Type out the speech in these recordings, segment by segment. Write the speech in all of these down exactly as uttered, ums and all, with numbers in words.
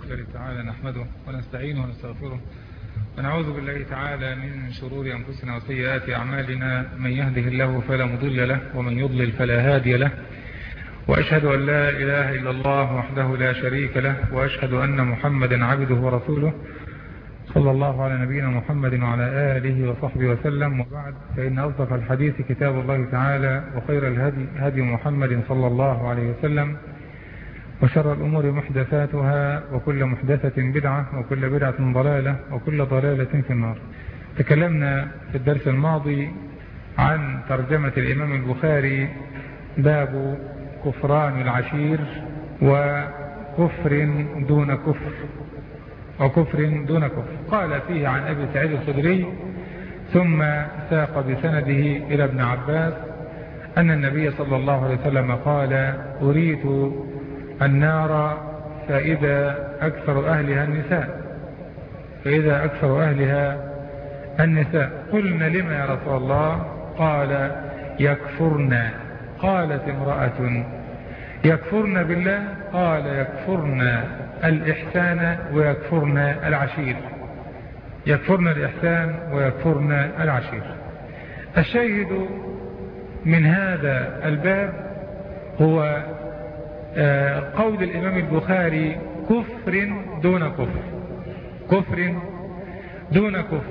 الله تعالى نحمده ونستعينه ونستغفره ونعوذ بالله تعالى من شرور أنفسنا وسيئات أعمالنا. من يهده الله فلا مضل له ومن يضلل فلا هادي له، وأشهد أن لا إله إلا الله وحده لا شريك له، وأشهد أن محمدا عبده ورسوله صلى الله على نبينا محمد وعلى آله وصحبه وسلم. وبعد، فإن أصدق الحديث كتاب الله تعالى، وخير الهدي هدي محمد صلى الله عليه وسلم، وشر الأمور محدثاتها، وكل محدثة بدعة، وكل بدعة ضلالة، وكل ضلالة في النار. تكلمنا في الدرس الماضي عن ترجمة الإمام البخاري، باب كفران العشير وكفر دون كفر وكفر دون كفر. قال فيه عن أبي سعيد الخدري ثم ساق بسنده إلى ابن عباس أن النبي صلى الله عليه وسلم قال: أريد النار فإذا أكثر أهلها النساء فإذا أكثر أهلها النساء قلنا: لما يا رسول الله؟ قال: يكفرن. قالت امرأة: يكفرن بالله؟ قال: يكفرن الإحسان ويكفرن العشير. يكفرن الإحسان ويكفرن العشير. الشاهد من هذا الباب هو قول الإمام البخاري: كفر دون كفر كفر دون كفر.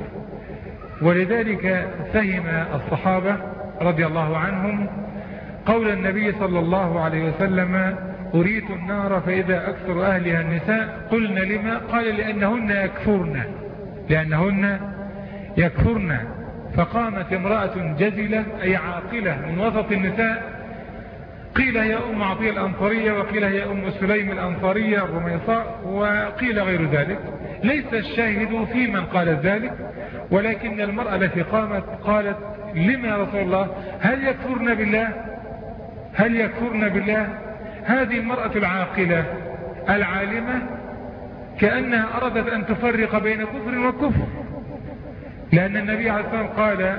ولذلك فهم الصحابة رضي الله عنهم قول النبي صلى الله عليه وسلم: أريد النار فإذا أكثر أهلها النساء. قلنا: لما؟ قال: لأنهن يكفرن لأنهن يكفرن. فقامت امرأة جزلة أي عاقلة من وسط النساء، قيل هي أم عطية الأنصارية، وقيل هي أم سليم الأنصارية الرميصاء، وقيل غير ذلك. ليس الشاهد في من قال ذلك، ولكن المرأة التي قامت قالت: لما يا رسول الله؟ هل يكفرن بالله؟ هل يكفرن بالله؟ هذه المرأة العاقلة العالمة كأنها أرادت أن تفرق بين كفر وكفر، لأن النبي عليه الصلاة والسلام قال: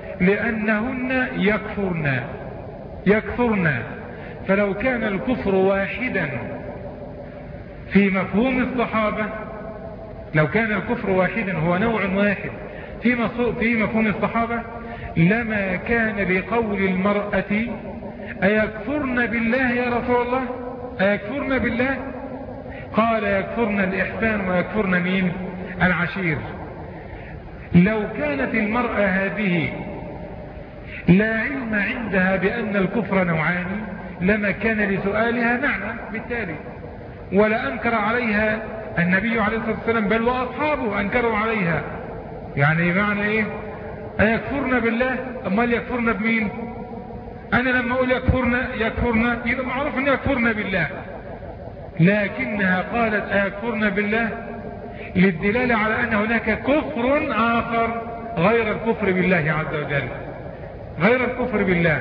لأنهن يكفرن يكفرن. فلو كان الكفر واحدا في مفهوم الصحابة، لو كان الكفر واحدا هو نوع واحد في مفهوم الصحابة، لما كان لقول المرأة: أيكفرن بالله يا رسول الله؟ أيكفرن بالله؟ قال: يكفرن الإحسان ويكفرن مين؟ العشير. لو كانت المرأة هذه لا علم عندها بأن الكفر نوعان، لما كان لسؤالها معنى بالتالي، ولا أنكر عليها النبي عليه الصلاة والسلام، بل وأصحابه أنكروا عليها. يعني معنى إيه؟ أيكفرن بالله؟ أمال يكفرن بمين؟ أنا لما أقول يكفرن يكفرن يبقى معروف أن يكفرن بالله، لكنها قالت أيكفرن بالله للدلالة على أن هناك كفر آخر غير الكفر بالله عز وجل، غير الكفر بالله.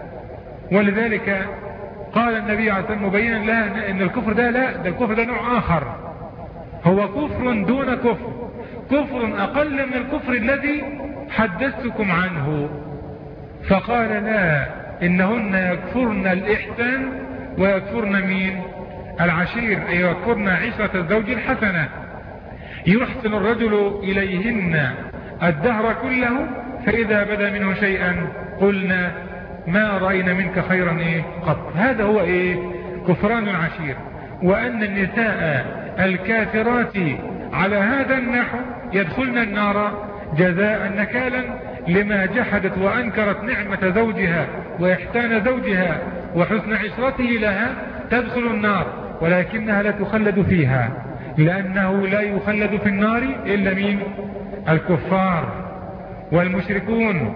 ولذلك قال النبي عليه الصلاة والسلام مبينا لها أن الكفر ده لا، ده الكفر ده نوع آخر، هو كفر دون كفر، كفر أقل من الكفر الذي حدثتكم عنه. فقال: لا، إنهن يكفرن الإحسان ويكفرن مين؟ العشير، أي يكفرن عشرة الزوج الحسنة. يحسن الرجل إليهن الدهر كله، فإذا بدا منه شيئا قلنا: ما رأينا منك خيرا إيه قط. هذا هو إيه؟ كفران العشير. وأن النساء الكافرات على هذا النحو يدخلن النار جزاء نكالا لما جحدت وأنكرت نعمة زوجها وإحسان زوجها وحسن عشرته لها، تدخل النار ولكنها لا تخلد فيها، لأنه لا يخلد في النار إلا مين؟ الكفار والمشركون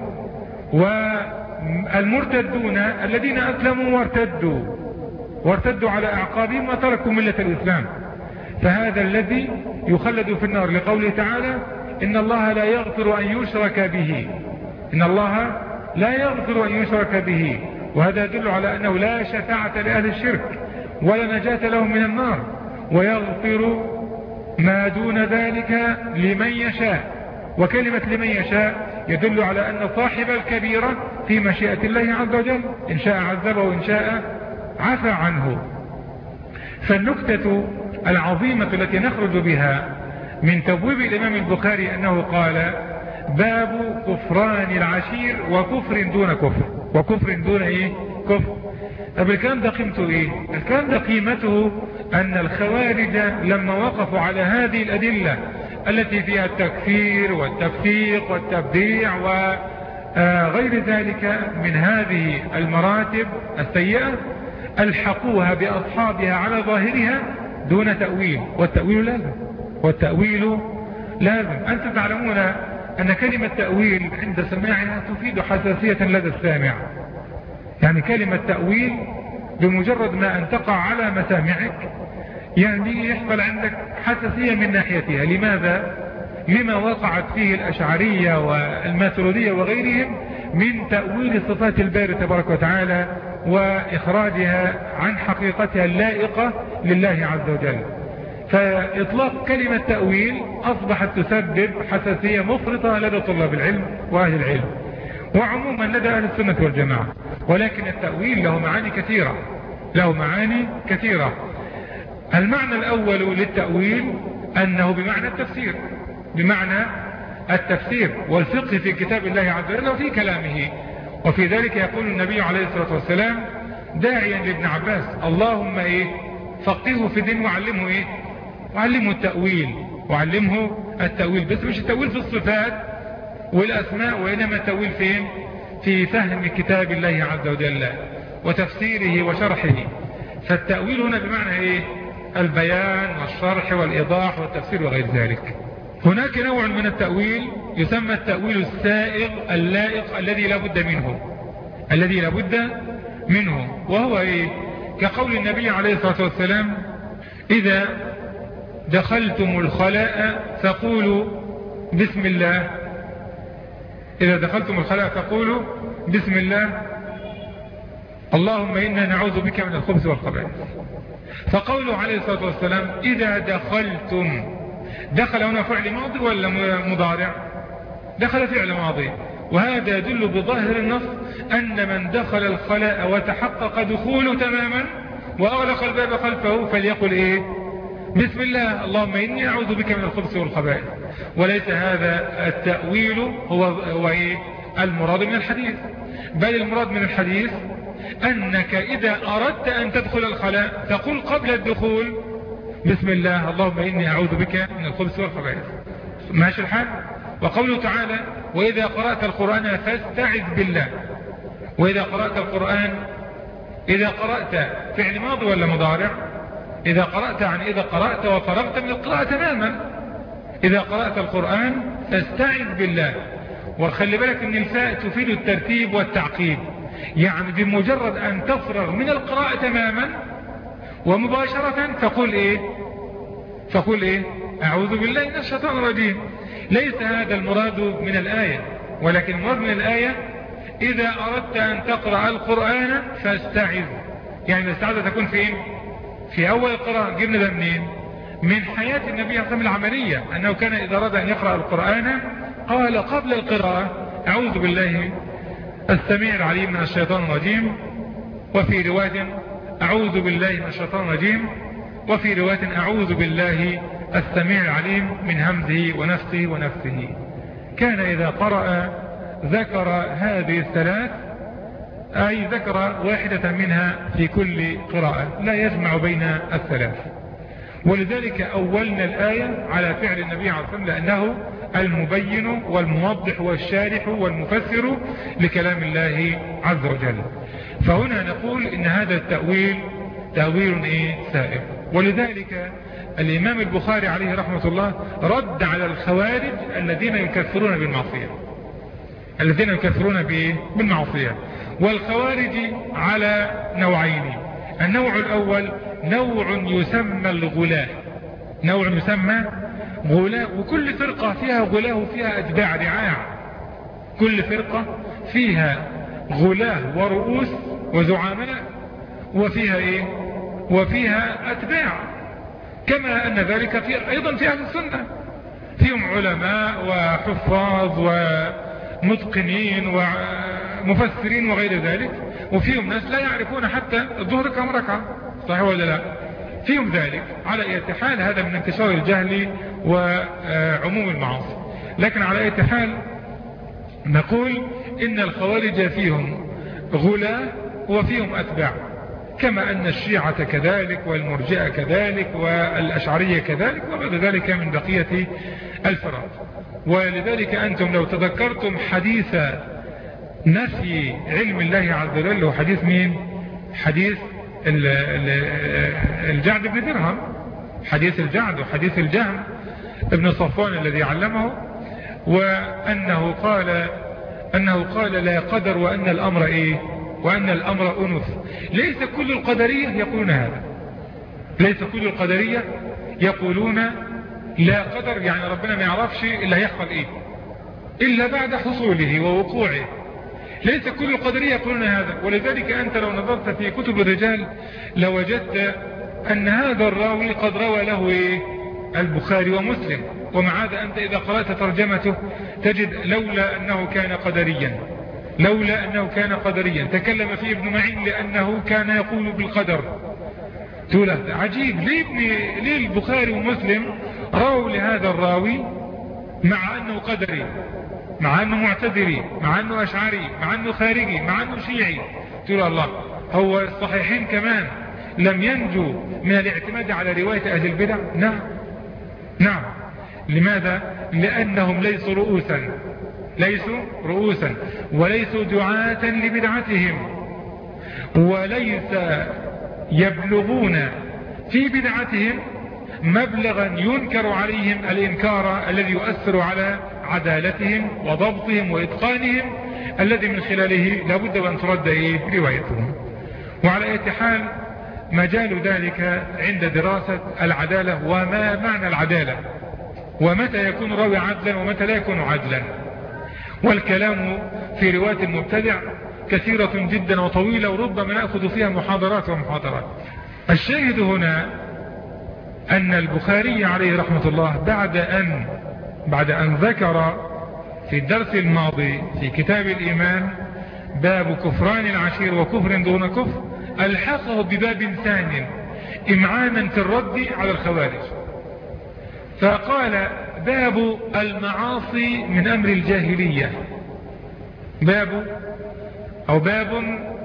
والمرتدون الذين أسلموا وارتدوا وارتدوا على أعقابهم وتركوا ملة الإسلام. فهذا الذي يخلد في النار، لقوله تعالى: إن الله لا يغفر أن يشرك به إن الله لا يغفر أن يشرك به. وهذا يدل على أنه لا شفاعة لأهل الشرك ولا نجاة لهم من النار، ويغفر ما دون ذلك لمن يشاء. وكلمة لمن يشاء يدل على أن صاحب الكبيرة في مشيئة الله عز وجل، إن شاء عذبه وإن شاء عفى عنه. فالنكتة العظيمة التي نخرج بها من تبويب الإمام البخاري أنه قال باب كفران العشير وكفر دون كفر، وكفر دون ايه كفر. طب الكلام ده قيمته ايه؟ الكلام ده قيمته ان الخوارج لما وقفوا على هذه الادلة التي فيها التكفير والتفسيق والتبديع وغير ذلك من هذه المراتب السيئة، الحقوها باصحابها على ظاهرها دون تأويل، والتأويل لازم، والتأويل لازم. انتم تعلمون ان كلمة تأويل عند سماعها تفيد حساسية لدى السامع. يعني كلمة تأويل بمجرد ما ان تقع على مسامعك يعني يحصل عندك حساسية من ناحيتها. لماذا؟ لما وقعت فيه الأشعرية والماتريدية وغيرهم من تأويل صفات الباري تبارك وتعالى وإخراجها عن حقيقتها اللائقة لله عز وجل. فإطلاق كلمة تأويل أصبحت تسبب حساسية مفرطة لدى طلاب العلم وأهل العلم وعموما لدى أهل السنة والجماعة. ولكن التأويل له معاني كثيرة، له معاني كثيرة. المعنى الأول للتأويل أنه بمعنى التفسير، بمعنى التفسير والفقه في كتاب الله عز وجل وفي كلامه. وفي ذلك يقول النبي عليه الصلاة والسلام داعيا لابن عباس اللهم إيه فقهه في الدين وعلمه إيه وعلمه التأويل، وعلمه التأويل، بس مش التأويل في الصفات والأسماء، وإنما التأويل فين؟ في فهم كتاب الله عز وجل وتفسيره وشرحه. فالتأويل هنا بمعنى إيه؟ البيان والشرح والإيضاح والتفسير وغير ذلك. هناك نوع من التأويل يسمى التأويل السائغ اللائق الذي لا بد منه، الذي لا بد منه، وهو إيه؟ كقول النبي عليه الصلاة والسلام إذا دخلتم الخلاء فقولوا بسم الله، إذا دخلتم الخلاء فقولوا بسم الله اللهم إنا نعوذ بك من الخبث والخبائث. فقوله عليه الصلاة والسلام إذا دخلتم، دخل هنا فعل ماضي ولا مضارع؟ دخل فعل ماضي، وهذا يدل بظاهر النص أن من دخل الخلاء وتحقق دخوله تماما وأغلق الباب خلفه فليقل إيه؟ بسم الله اللهم إني أعوذ بك من الخبث والخبائث. وليس هذا التأويل هو, هو إيه؟ المراد من الحديث، بل المراد من الحديث أنك إذا أردت أن تدخل الخلاء تقول قبل الدخول بسم الله اللهم إني أعوذ بك من الخبث والخبائث. ماشي الحال؟ وقوله تعالى وإذا قرأت القرآن فاستعذ بالله. وإذا قرأت القرآن، إذا قرأت فعل ماضي ولا مضارع؟ إذا قرأت يعني إذا قرأت وفرغت من القراءة تماما. إذا قرأت القرآن فاستعذ بالله. وخلي بالك ان الفاء تفيد الترتيب والتعقيد، يعني بمجرد ان تفرغ من القراءة تماما ومباشرة تقول ايه تقول ايه اعوذ بالله من الشيطان الرجيم. ليس هذا المراد من الآية، ولكن المراد من الآية اذا اردت ان تقرأ القرآن فاستعذ. يعني الاستعاذة تكون في ايه؟ في اول القراءة. جبنا ده منين؟ من حياة النبي صلى الله عليه وسلم العملية، انه كان اذا اراد ان يقرأ القرآن قال قبل القراءة اعوذ بالله السميع العليم من الشيطان الرجيم، وفي رواية اعوذ بالله من الشيطان الرجيم، وفي رواية اعوذ بالله السميع العليم من همزه ونفسه ونفسه. كان اذا قرأ ذكر هذه الثلاث، اي ذكر واحدة منها في كل قراءة، لا يجمع بين الثلاث. ولذلك اولنا الآية على فعل النبي عليه الصلاة والسلام، لانه المبين والموضح والشارح والمفسر لكلام الله عز وجل. فهنا نقول ان هذا التأويل تأويل ايه سائغ. ولذلك الامام البخاري عليه رحمة الله رد على الخوارج الذين يكفرون بالمعصية، الذين يكفرون بالمعصية. والخوارج على نوعين. النوع الاول نوع يسمى الغلاة، نوع يسمى غلاة، وكل فرقة فيها غلاة وفيها أتباع رعاع. كل فرقة فيها غلاة ورؤوس وزعاماء وفيها ايه وفيها أتباع، كما أن ذلك في أيضا في أهل السنة، فيهم علماء وحفاظ ومتقنين ومفسرين وغير ذلك، وفيهم ناس لا يعرفون حتى الظهر كم ركعة، صحيح ولا لا؟ فيهم ذلك. على اي حال هذا من انتشار الجهل وعموم المعاصي. لكن على اي حال نقول ان الخوارج فيهم غلاة وفيهم اتباع، كما ان الشيعة كذلك والمرجئة كذلك والاشعرية كذلك وغير ذلك من بقية الفرق. ولذلك انتم لو تذكرتم حديث نفي علم الله عز وجل، وحديث مين؟ حديث الجعد بن درهم، حديث الجعد وحديث الجهم ابن صفوان الذي علمه، وأنه قال أنه قال لا قدر وأن الأمر إيه؟ وأن الأمر أنف. ليس كل القدرية يقولون هذا، ليس كل القدرية يقولون لا قدر، يعني ربنا ما يعرفش إلا هيحصل إيه إلا بعد حصوله ووقوعه. ليس كل القدرية يقولون هذا. ولذلك أنت لو نظرت في كتب الرجال لوجدت أن هذا الراوي قد روى له إيه؟ البخاري ومسلم، ومع هذا أنت إذا قرأت ترجمته تجد لولا أنه كان قدريا، لولا أنه كان قدريا تكلم فيه ابن معين لأنه كان يقول بالقدر. تقول عجيب، ليه, ابن ليه البخاري ومسلم رووا لهذا الراوي مع أنه قدري، مع أنه معتذري، مع أنه أشعري، مع أنه خارجي، مع أنه شيعي؟ تقول الله، هو الصحيحين كمان لم ينجوا من الاعتماد على رواية أهل البدع؟ نعم نعم. لماذا؟ لأنهم ليسوا رؤوسا، ليسوا رؤوسا وليسوا دعاة لبدعتهم، وليس يبلغون في بدعتهم مبلغا ينكر عليهم الإنكار الذي يؤثر على عدالتهم وضبطهم وإتقانهم، الذي من خلاله لابد أن ترد إيه؟ روايتهم. وعلى أي حال مجال ذلك عند دراسة العدالة، وما معنى العدالة، ومتى يكون راوي عدلا ومتى لا يكون عدلا. والكلام في رواية المبتدع كثيرة جدا وطويلة، وربما نأخذ فيها محاضرات ومحاضرات. الشاهد هنا أن البخاري عليه رحمة الله بعد أن بعد أن ذكر في الدرس الماضي في كتاب الإيمان باب كفران العشير وكفر دون كفر، ألحقه بباب ثاني إمعانا في الرد على الخوارج، فقال باب المعاصي من أمر الجاهلية، باب أو باب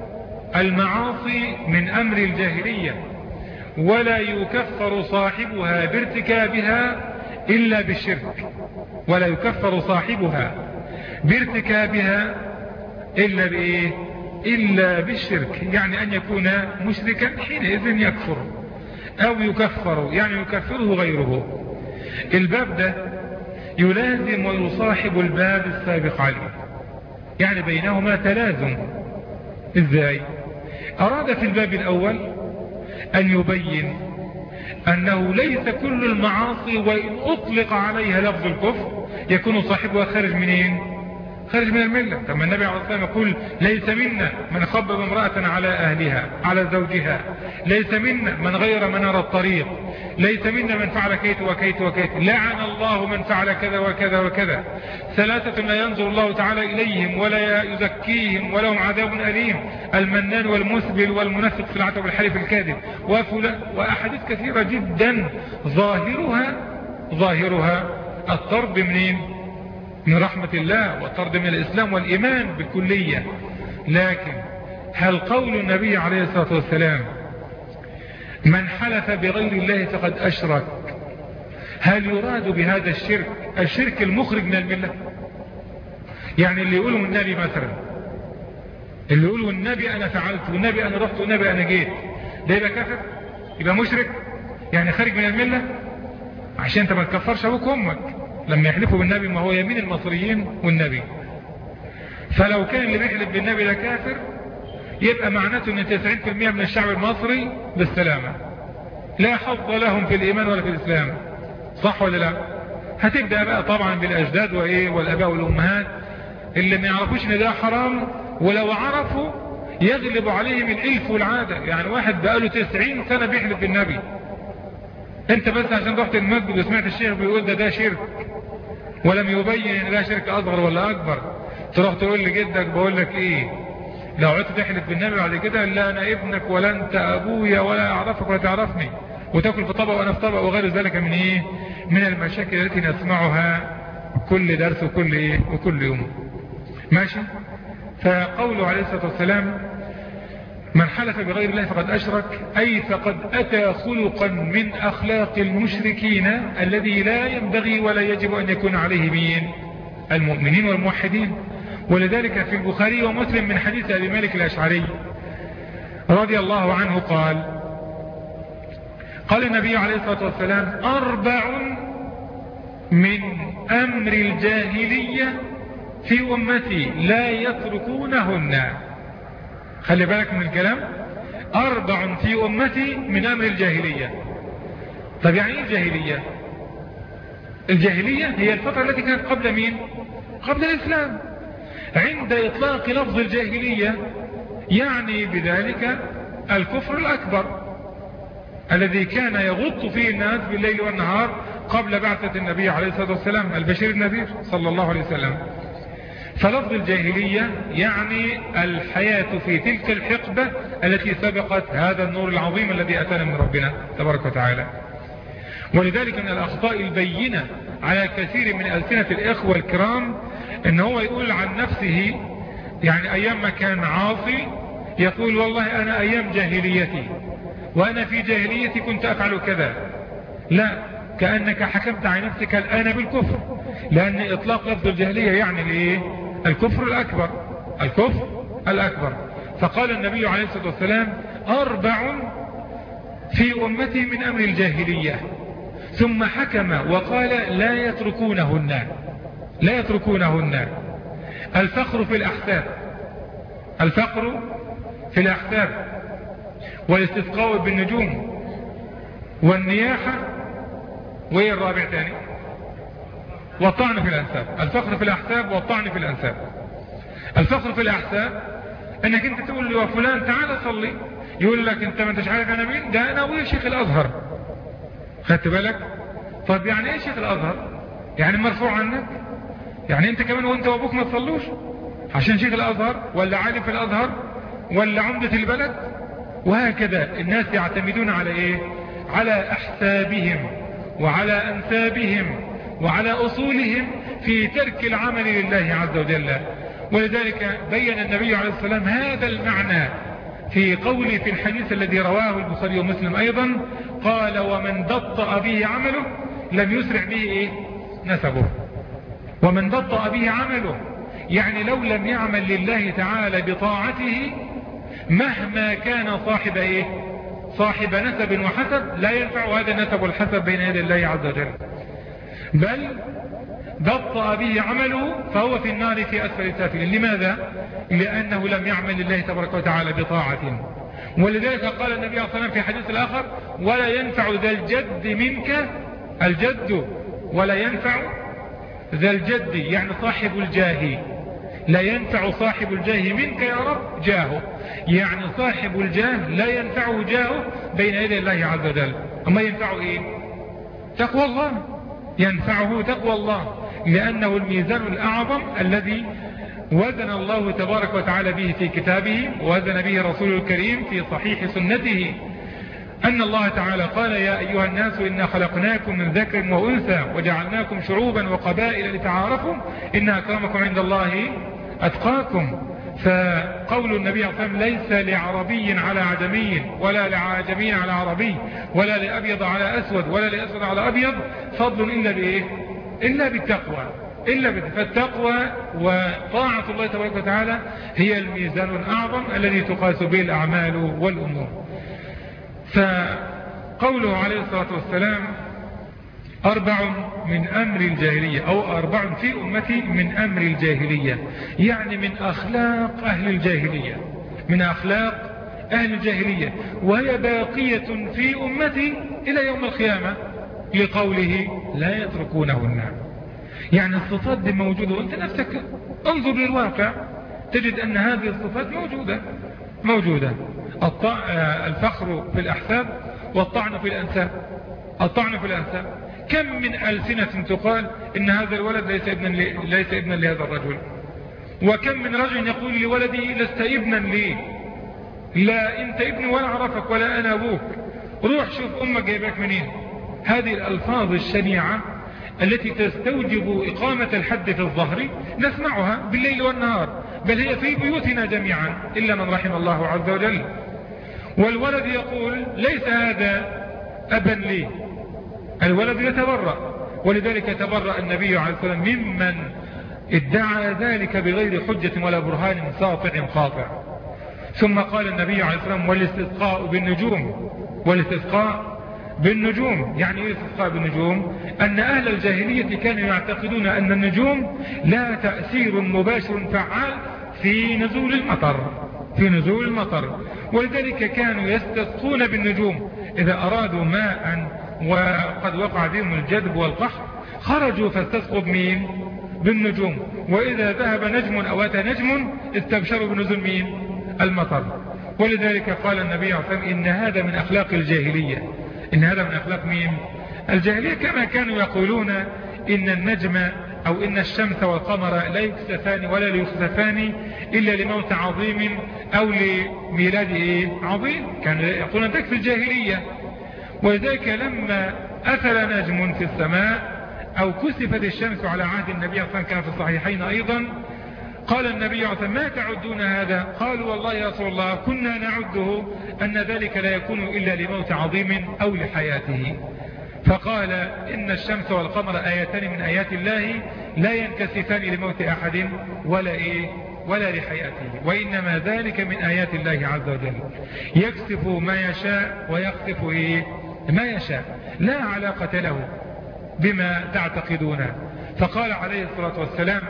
المعاصي من أمر الجاهلية، ولا يكفر صاحبها بارتكابها إلا بالشرك، ولا يكفر صاحبها بارتكابها إلا بإيه؟ إلا بالشرك، يعني أن يكون مشركا حينئذ يكفر، أو يكفر يعني يكفره غيره. الباب ده يلازم ويصاحب الباب السابق عليه، يعني بينهما تلازم. إزاي؟ أراد في الباب الأول أن يبين أنه ليس كل المعاصي وإن أطلق عليها لفظ الكفر يكون صاحبها خارج منين؟ خارج من الملة. كما النبي عليه الصلاة والسلام يقول ليس منا من خبب امرأة على أهلها على زوجها، ليس منا من غير منار الطريق، ليس منا من فعل كيت وكيت وكيت، لعن الله من فعل كذا وكذا وكذا، ثلاثة لا ينظر الله تعالى إليهم ولا يزكيهم ولهم عذاب أليم، المنان والمسبل والمنفق في العتب والحلف الكاذب، وأحاديث كثيرة جدا ظاهرها ظاهرها الطرد منين؟ من رحمة الله، والطرد من الإسلام والإيمان بالكلية. لكن هل قول النبي عليه الصلاة والسلام من حلف بغير الله فقد أشرك، هل يراد بهذا الشرك الشرك المخرج من الملة؟ يعني اللي يقوله النبي مثلا، اللي يقوله النبي أنا فعلت والنبي أنا رحت والنبي أنا جيت، ده يبقى كافر؟ يبقى مشرك؟ يعني خارج من الملة؟ عشان انت ما تكفرش ابوك وامك لما يحلفوا بالنبي، ما هو يمين المصريين والنبي. فلو كان اللي بيحلف بالنبي ده كافر يبقى معناته ان تسعين بالمئة من الشعب المصري بالسلامة، لا حظ لهم في الايمان ولا في الاسلام. صح ولا لا؟ هتبدأ بقى طبعا بالاجداد وايه والاباء والامهات اللي ما يعرفوش ان ده حرام، ولو عرفوا يغلب عليهم الالف والعادة. يعني واحد بقاله تسعين سنة بيحلف بالنبي، انت بس عشان رحت المسجد وسمعت الشيخ بيقول ده ده شرك ولم يبين ان ده شرك اصغر ولا اكبر، تروح تقول لجدك بقول لك ايه، لو عدت تحلف بالنبي بعد كده لا انا ابنك ولا انت ابويا ولا اعرفك ولا تعرفني، وتأكل في طبق وأنا في طبق وغير ذلك من إيه من المشاكل التي نسمعها كل درس وكل إيه وكل يوم. ماشي. فقوله عليه الصلاة والسلام من حلف بغير الله فقد أشرك، أي فقد أتى خلقا من أخلاق المشركين الذي لا ينبغي ولا يجب أن يكون عليه مين المؤمنين والموحدين. ولذلك في البخاري ومسلم من حديث أبي مالك الأشعري رضي الله عنه قال قال النبي عليه الصلاة والسلام أربع من أمر الجاهلية في أمتي لا يتركونهن. خلي بالك من الكلام، أربع في أمتي من أمر الجاهلية. طب يعني ايه الجاهلية؟ الجاهلية هي الفترة التي كانت قبل مين؟ قبل الإسلام. عند إطلاق لفظ الجاهلية يعني بذلك الكفر الأكبر الذي كان يغط فيه الناس بالليل والنهار قبل بعثة النبي عليه الصلاة والسلام البشير النذير صلى الله عليه وسلم. فلفظ الجاهلية يعني الحياة في تلك الحقبة التي سبقت هذا النور العظيم الذي أتانا من ربنا تبارك وتعالى. ولذلك من الأخطاء البينة على كثير من ألسنة الإخوة الكرام إن هو يقول عن نفسه يعني أيام ما كان عاصي يقول والله أنا أيام جاهليتي وأنا في جاهليتي كنت أفعل كذا. لا، كأنك حكمت على نفسك الآن بالكفر، لأن إطلاق لفظ الجاهلية يعني الإيه؟ الكفر الأكبر، الكفر الأكبر. فقال النبي عليه الصلاة والسلام أربع في أمتي من أمر الجاهلية، ثم حكم وقال لا يتركونهن لا يتركونهن الفخر في الأحساب، الفخر في الأحساب، والاستسقاء بالنجوم، والنياحة، وهي الرابع تاني والطعن في الأنساب. الفخر في الأحساب والطعن في الأنساب. الفخر في الأحساب انك انت تقول له فلان تعال صلي، يقول لك انت ما انتش عارف انا مين؟ ده انا ابويا شيخ الازهر. خدت بالك؟ طب يعني ايه شيخ الازهر؟ يعني مرفوع عنك؟ يعني انت كمان وانت وابوك ما تصلوش عشان شيخ الازهر ولا عالم في الازهر ولا عمدة البلد؟ وهكذا الناس يعتمدون على ايه؟ على احسابهم وعلى انسابهم وعلى اصولهم في ترك العمل لله عز وجل. ولذلك بين النبي عليه الصلاة والسلام هذا المعنى في قوله في الحديث الذي رواه البخاري ومسلم ايضا قال ومن بطأ به عمله لم يسرع به ايه؟ نسبه. ومن بطأ به عمله يعني لو لم يعمل لله تعالى بطاعته مهما كان صاحب ايه؟ صاحب نسب وحسب لا ينفع هذا النسب والحسب بين يدي الله عز وجل، بل بطأ به عمله فهو في النار في أسفل سافل. لماذا؟ لأنه لم يعمل لله تبارك وتعالى بطاعة. ولذلك قال النبي صلى الله عليه وسلم في حديث الآخر ولا ينفع ذا الجد منك الجد، ولا ينفع ذا الجد يعني صاحب الجاه، لا ينفع صاحب الجاه منك يا رب جاهه، يعني صاحب الجاه لا ينفعه جاهه بين يدي الله عز وجل. أما ينفعه إيه؟ تقوى الله، ينفعه تقوى الله، لأنه الميزان الأعظم الذي وزن الله تبارك وتعالى به في كتابه ووزن به رسوله الكريم في صحيح سنته، أن الله تعالى قال يا أيها الناس إنا خلقناكم من ذكر وأنثى وجعلناكم شعوبا وقبائل لتعارفوا إن أكرمكم عند الله أتقاكم. فقول النبي صلى الله عليه وسلم ليس لعربي على عجمي ولا لعجمي على عربي ولا لأبيض على أسود ولا لأسود على أبيض فضل إلا بإيه؟ إلا بالتقوى، إلا بالتقوى. وطاعة الله تبارك وتعالى هي الميزان الأعظم الذي تقاس به الأعمال والأمور. فقوله عليه الصلاة والسلام أربع من أمر الجاهلية أو أربع في أمتي من أمر الجاهلية، يعني من أخلاق أهل الجاهلية، من أخلاق أهل الجاهلية، وهي باقية في أمتي إلى يوم القيامة لقوله لا يتركونهن. يعني الصفات دي موجودة، وانت نفسك انظر للواقع تجد أن هذه الصفات موجودة موجودة الفخر في الأحساب والطعن في الأنساب. الطعن في الأنساب كم من ألسنة تقال إن هذا الولد ليس ابنا, ليس ابنا لهذا الرجل، وكم من رجل يقول لولدي لست ابنا لي، لا انت ابني ولا أعرفك ولا أنا أبوك، روح شوف أمك جايبك منين. هذه الألفاظ الشنيعة التي تستوجب إقامة الحد في الظهر نسمعها بالليل والنهار، بل هي في بيوتنا جميعا إلا من رحم الله عز وجل. والولد يقول ليس هذا أبا لي، الولد يتبرأ، ولذلك تبرأ النبي عليه الصلاة والسلام ممن ادعى ذلك بغير حجة ولا برهان ساطع قاطع. ثم قال النبي عليه الصلاة والسلام والاستسقاء بالنجوم. والاستسقاء بالنجوم يعني ايه الاستسقاء بالنجوم؟ أن أهل الجاهلية كانوا يعتقدون أن النجوم لا تأثير مباشر فعال في نزول المطر في نزول المطر ولذلك كانوا يستسقون بالنجوم. إذا أرادوا ماء وقد وقع بهم الجدب والقحط خرجوا فاستسقوا بمين؟ بالنجوم. وإذا ذهب نجم أو أتى نجم استبشروا بنزول مين؟ المطر. ولذلك قال النبي عليه الصلاة والسلام إن هذا من أخلاق الجاهلية. إن هذا من أخلاق مين؟ الجاهلية. كما كانوا يقولون إن النجم أو إن الشمس والقمر لا يكسفان ولا ليخسفان إلا لموت عظيم أو لميلاد إيه؟ عظيم. كانوا يقولون ذلك في الجاهلية. ولذلك لما أثر نجم في السماء أو كسفت الشمس على عهد النبي صلى الله عليه وسلم كان في الصحيحين أيضا قال النبي عليه الصلاة والسلام ما تعدون هذا؟ قالوا والله يا رسول الله كنا نعده أن ذلك لا يكون إلا لموت عظيم أو لحياته. فقال إن الشمس والقمر آيتان من آيات الله لا ينكسفان لموت أحد ولا إيه ولا لحياته، وإنما ذلك من آيات الله عز وجل يكسف ما يشاء ويخسف إيه ما يشاء، لا علاقة له بما تعتقدون. فقال عليه الصلاة والسلام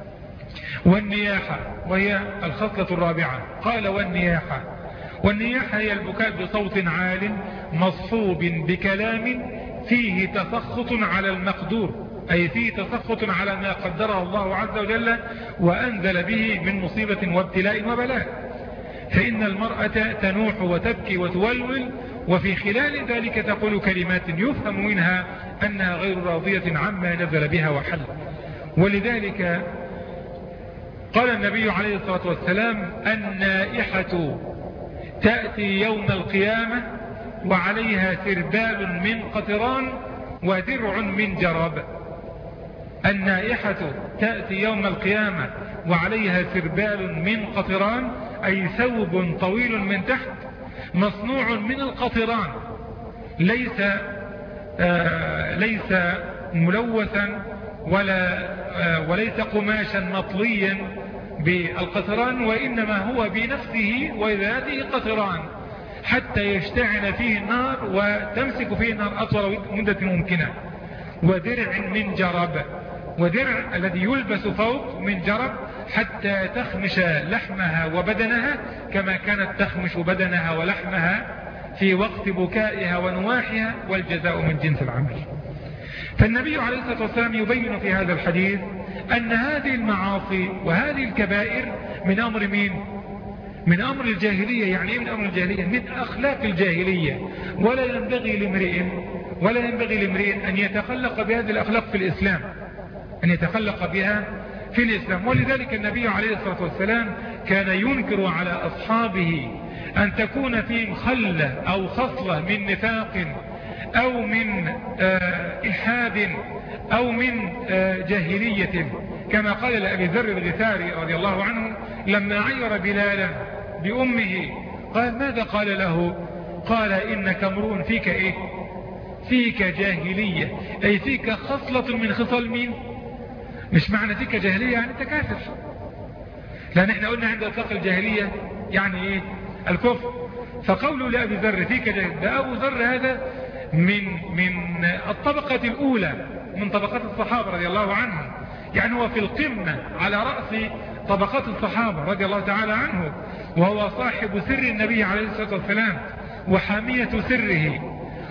والنياحة، وهي الخصلة الرابعة، قال والنياحة. والنياحة هي البكاء بصوت عال مصحوب بكلام فيه تسخط على المقدور، أي فيه تسخط على ما قدره الله عز وجل وأنزل به من مصيبة وابتلاء وبلاء. فإن المرأة تنوح وتبكي وتولول وفي خلال ذلك تقول كلمات يفهم منها أنها غير راضية عما نزل بها وحل. ولذلك قال النبي عليه الصلاة والسلام النائحة تأتي يوم القيامة وعليها سربال من قطران ودرع من جراب. النائحة تأتي يوم القيامة وعليها سربال من قطران، أي ثوب طويل من تحت مصنوع من القطران، ليس آه ليس ملوثا ولا آه وليس قماشا مطليا بالقطران، وإنما هو بنفسه وذاته قطران حتى يشتعل فيه النار وتمسك فيه النار أطول مدة ممكنة. ودرع من جرب، ودرع الذي يلبس فوق من جرب حتى تخمش لحمها وبدنها كما كانت تخمش بدنها ولحمها في وقت بكائها ونواحها، والجزاء من جنس العمل. فالنبي عليه الصلاة والسلام يبين في هذا الحديث أن هذه المعاصي وهذه الكبائر من أمر مين؟ من أمر الجاهلية. يعني إيه من أمر الجاهلية؟ من أخلاق الجاهلية. ولا ينبغي لامرئ ولا ينبغي لامرئ أن يتخلق بهذه الأخلاق في الإسلام، أن يتخلق بها في الإسلام. ولذلك النبي عليه الصلاة والسلام كان ينكر على أصحابه أن تكون فيهم خلة أو خصلة من نفاق أو من آه إلحاد أو من آه جاهلية، كما قال لأبي ذر الغفاري رضي الله عنه لما عير بلالا بأمه قال ماذا قال له؟ قال إنك امرؤ فيك إيه؟ فيك جاهلية، أي فيك خصلة من خصال مين؟ مش معنى فيك جاهلية يعني تكافر، لأن احنا قلنا عند اطلاق الجاهلية يعني ايه؟ الكفر. فقوله لأبي ذر فيك جاهلية، ده أبو ذر هذا من من الطبقة الأولى من طبقات الصحابة رضي الله عنهم، يعني هو في القمة على رأس طبقات الصحابة رضي الله تعالى عنه، وهو صاحب سر النبي عليه الصلاة والسلام وحامية سره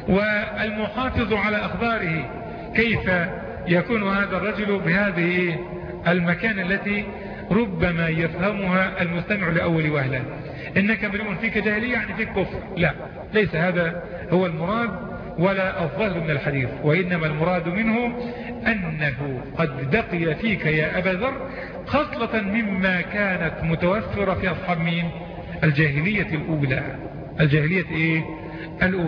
والمحافظ على أخباره. كيف يكون هذا الرجل بهذه المكان التي ربما يفهمها المستمع لأول وهلة؟ إنك امرؤ فيك جاهلية يعني فيك كفر. لا، ليس هذا هو المراد ولا الظاهر من الحديث، وإنما المراد منه أنه قد بقي فيك يا أبا ذر خصلة مما كانت متوفرة في أصحاب مين؟ الجاهلية الأولى. الجاهلية إيه؟ الأولى.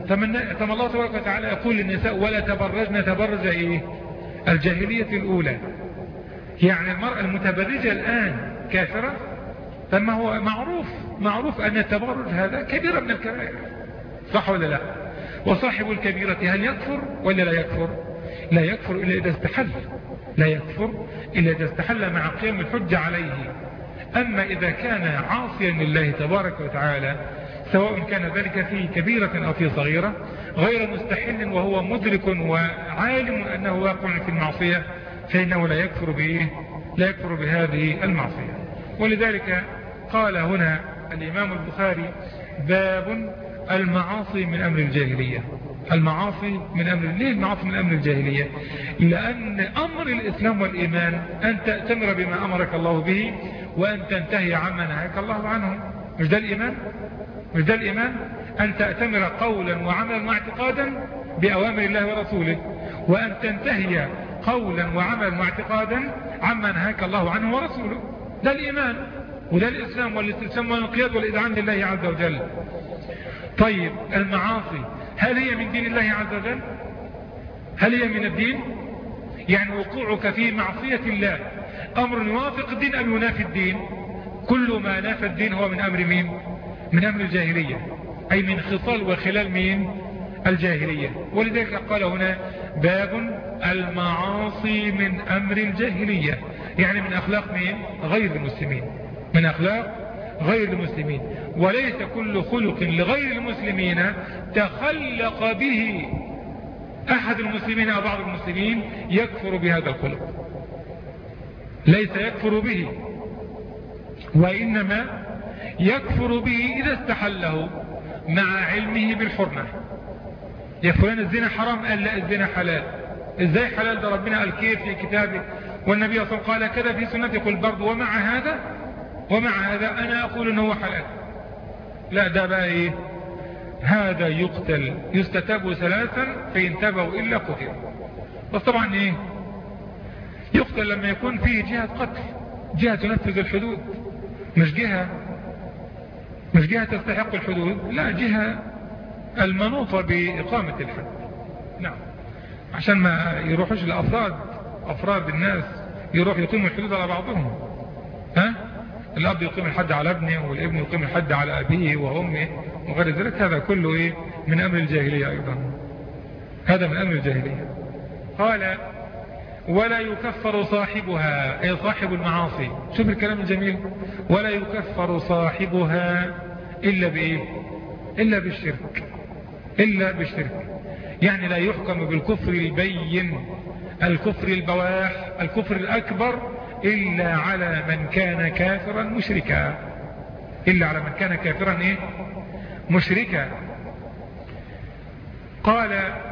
ثم الله تبارك وتعالى يقول للنساء ولا تبرجن تبرج ايه الجاهلية الاولى، يعني المرأة المتبرجة الان كافرة؟ ثم هو معروف معروف ان التبرج هذا كبيرة من الكبائر، صح ولا لا؟ وصاحب الكبيرة هل يكفر ولا لا يكفر؟ لا يكفر الا اذا استحل، لا يكفر الا اذا استحل مع قيام الحجة عليه. اما اذا كان عاصيا لله تبارك وتعالى سواء كان ذلك في كبيرة او في صغيرة غير مستحل وهو مدرك وعالم انه واقع في المعصية فانه لا يكفر بايه؟ لا يكفر بهذه المعصية. ولذلك قال هنا الامام البخاري باب المعاصي من امر الجاهلية. المعاصي من امر، ليه المعاصي من امر الجاهلية؟ لان امر الاسلام والايمان ان تأتمر بما امرك الله به وان تنتهي عما نهاك الله عنه. مش ده الايمان؟ مش ده الإيمان؟ أن تأتمر قولا وعملا واعتقادا بأوامر الله ورسوله، وأن تنتهي قولا وعملا واعتقادا عما نهاك الله عنه ورسوله. ده الإيمان وده الإسلام والاستسلام والانقياد والإذعان لله عز وجل. طيب المعاصي هل هي من دين الله عز وجل؟ هل هي من الدين؟ يعني وقوعك في معصية الله أمر يوافق الدين أم ينافي الدين؟ كل ما نافى الدين هو من أمر مين؟ من أمر الجاهلية، أي من خصال وخلال مين؟ الجاهلية. ولذلك قال هنا باب المعاصي من أمر الجاهلية، يعني من أخلاق مين؟ غير المسلمين، من أخلاق غير المسلمين. وليس كل خلق لغير المسلمين تخلق به أحد المسلمين أو بعض المسلمين يكفر بهذا الخلق، ليس يكفر به، وإنما يكفر به إذا استحله مع علمه بالحرمة. يا فلان الزنا حرام، قال لا الزنا حلال. ازاي حلال؟ ده ربنا قال كيف في كتابه والنبي صلى الله عليه وسلم قال كذا في سنته. يقول برضه ومع هذا ومع هذا انا اقول انه هو حلال. لا ده بقى ايه؟ هذا يقتل يستتاب ثلاثا فإن تابوا إلا قتل. بس طبعا ايه؟ يقتل لما يكون فيه جهة قتل، جهة تنفذ الحدود، مش جهة مش جهة تستحق الحدود، لا جهة المنوطة بإقامة الحد. نعم، عشان ما يروحوش الأفراد أفراد الناس يروح يقيموا الحدود على بعضهم. ها؟ الأب يقيم الحد على ابنه والابن يقيم الحد على أبيه وأمه وغير ذلك. هذا كله إيه؟ من أمر الجاهلية أيضا، هذا من أمر الجاهلية. قال ولا يكفر صاحبها، أي صاحب المعاصي. شوف الكلام الجميل، ولا يكفر صاحبها إلا بإيه؟ إلا بالشرك، إلا بالشرك. يعني لا يحكم بالكفر البين، الكفر البواح، الكفر الأكبر إلا على من كان كافرا مشركا، إلا على من كان كافرا إيه؟ مشركا. قال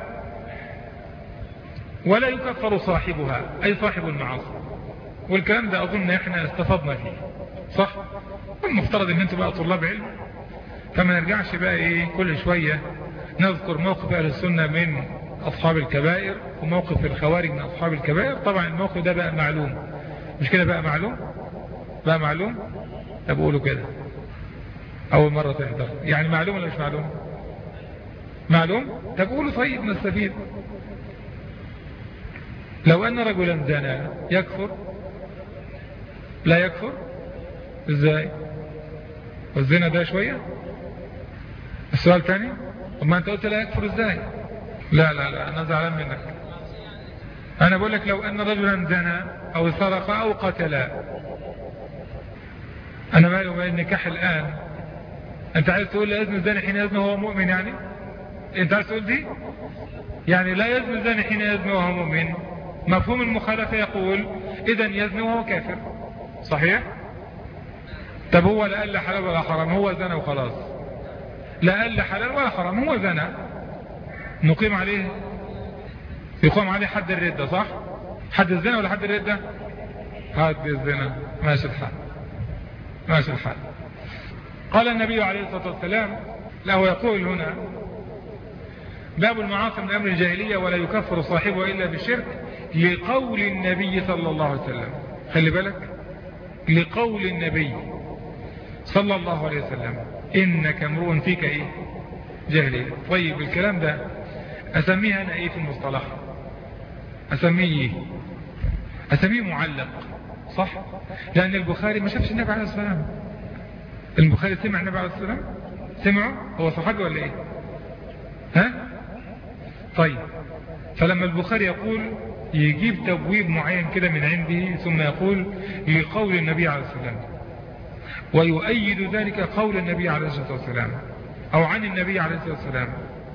ولا يكفر صاحبها، أي صاحب المعاصي. والكلام ده أظن إحنا استفضنا فيه، صح؟ المفترض إن أنتم بقى طلاب علم، فما نرجعش بقى إيه كل شوية نذكر موقف أهل السنة من أصحاب الكبائر وموقف الخوارج من أصحاب الكبائر. طبعا الموقف ده بقى معلوم، مش كده؟ بقى معلوم بقى معلوم طب قولوا كده أول مرة تحضر، يعني معلوم ولا مش معلوم؟ معلوم؟ طب قولوا طيب نستفيد. لو أن رجلا زنى يكفر؟ لا يكفر؟ ازاي؟ والزنا ده شوية؟ السؤال تاني، وما انت قلت لا يكفر ازاي؟ لا لا لا انا زعلان منك. انا بقول لك لو ان رجلا زنى او سرق او قتل، انا مالي وما النكاح الان؟ انت عايز تقول لا يزني الزاني حين يزني وهو مؤمن؟ يعني انت عايز تقول دي؟ يعني لا يزني الزاني حين يزني وهو مؤمن، مفهوم المخالفة يقول اذا يزني وهو كافر، صحيح؟ طب هو لا قال حلال ولا حرام، هو زنى وخلاص. لا قال حلال ولا حرام، هو زنى، نقيم عليه يقام عليه حد الردة، صح؟ حد الزنا ولا حد الردة؟ حد الزنا. ماشي الحال، ماشي الحال. قال النبي عليه الصلاة والسلام له يقول هنا باب المعاصي من أمر الجاهلية ولا يكفر صاحبه إلا بالشرك، لقول النبي صلى الله عليه وسلم. خلي بالك، لقول النبي صلى الله عليه وسلم إنك امرؤ فيك إيه؟ جاهلية. طيب الكلام ده أسميه أنا إيه في المصطلح؟ أسميه أسميه معلق، صح؟ لأن البخاري ما شافش النبي عليه الصلاة والسلام. البخاري سمع النبي عليه الصلاة والسلام؟ سمعه؟ هو صحابي ولا إيه؟ ها؟ طيب فلما البخاري يقول يجيب تبويب معين كده من عنده ثم يقول لقول النبي عليه الصلاة والسلام، ويؤيد ذلك قول النبي عليه الصلاة والسلام أو عن النبي عليه الصلاة والسلام.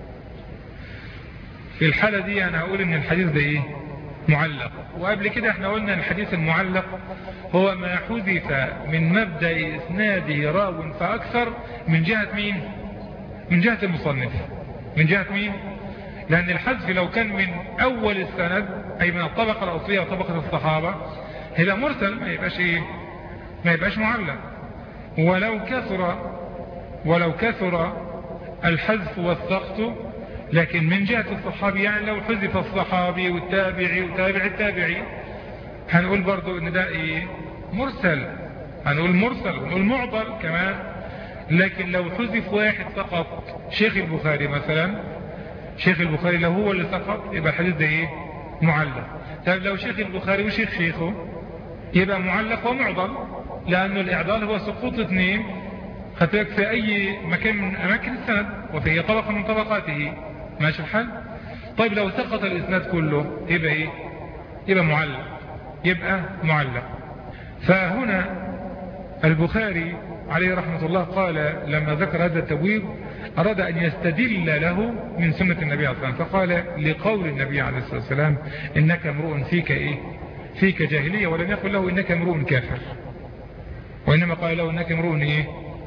في الحالة دي أنا أقول إن الحديث ده إيه؟ معلق. وقبل كده احنا قلنا الحديث المعلق هو ما حذف من مبدأ إسناده راو فأكثر من جهة مين؟ من جهة المصنف. من جهة مين؟ لأن الحذف لو كان من أول السند أي من الطبقة الأصلية وطبقة الصحابة هيبقى مرسل، ما يبقاش إيه؟ ما يبقاش معلق. ولو كثر ولو كثر الحذف والسقط لكن من جهة الصحابي، يعني لو حذف الصحابي والتابعي وتابع التابعي هنقول برضو ان ده ايه؟ مرسل. هنقول مرسل ونقول معضل كمان. لكن لو حذف واحد سقط، شيخ البخاري مثلا، شيخ البخاري لو هو اللي سقط يبقى الحديث ده ايه؟ معلق. طيب لو شيخ البخاري وشيخ شيخه يبقى معلق ومعضل، لانه الاعضال هو سقوط اثنين خطيك في اي مكان من اماكن السند وفي طبقة من طبقاته. ماشي الحال؟ طيب لو سقط الاسناد كله يبقى ايه؟ يبقى معلق. يبقى معلق. فهنا البخاري عليه رحمة الله قال لما ذكر هذا التبويب أراد أن يستدل له من سنة النبي عليه الصلاة والسلام، فقال لقول النبي عليه الصلاة والسلام إنك امرؤ فيك إيه؟ فيك جاهلية، ولم يقل له إنك امرؤ كافر، وإنما قال له إنك امرؤ إيه؟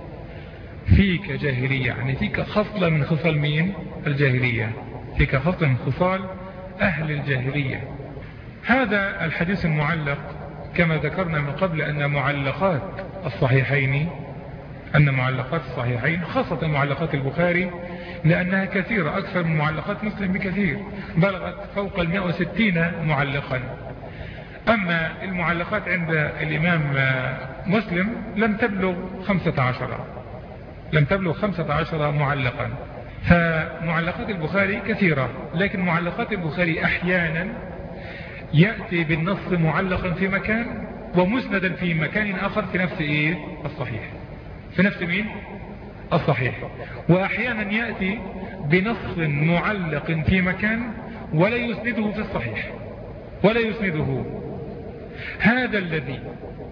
فيك جاهلية، يعني فيك خصلة من خصال مين؟ الجاهلية. فيك خصلة من خصال أهل الجاهلية. هذا الحديث المعلق كما ذكرنا من قبل أن معلقات الصحيحين أن معلقات الصحيحين خاصة معلقات البخاري لأنها كثيرة أكثر من معلقات مسلم بكثير، بلغت فوق المئة وستين معلقا. أما المعلقات عند الإمام مسلم لم تبلغ خمسة عشر لم تبلغ خمسة عشر معلقا. فمعلقات البخاري كثيرة، لكن معلقات البخاري أحيانا يأتي بالنص معلقا في مكان ومسندا في مكان آخر في نفس إيه؟ الصحيح. في نفس مين؟ الصحيح. وأحيانا يأتي بنص معلق في مكان ولا يسنده في الصحيح ولا يسنده. هذا الذي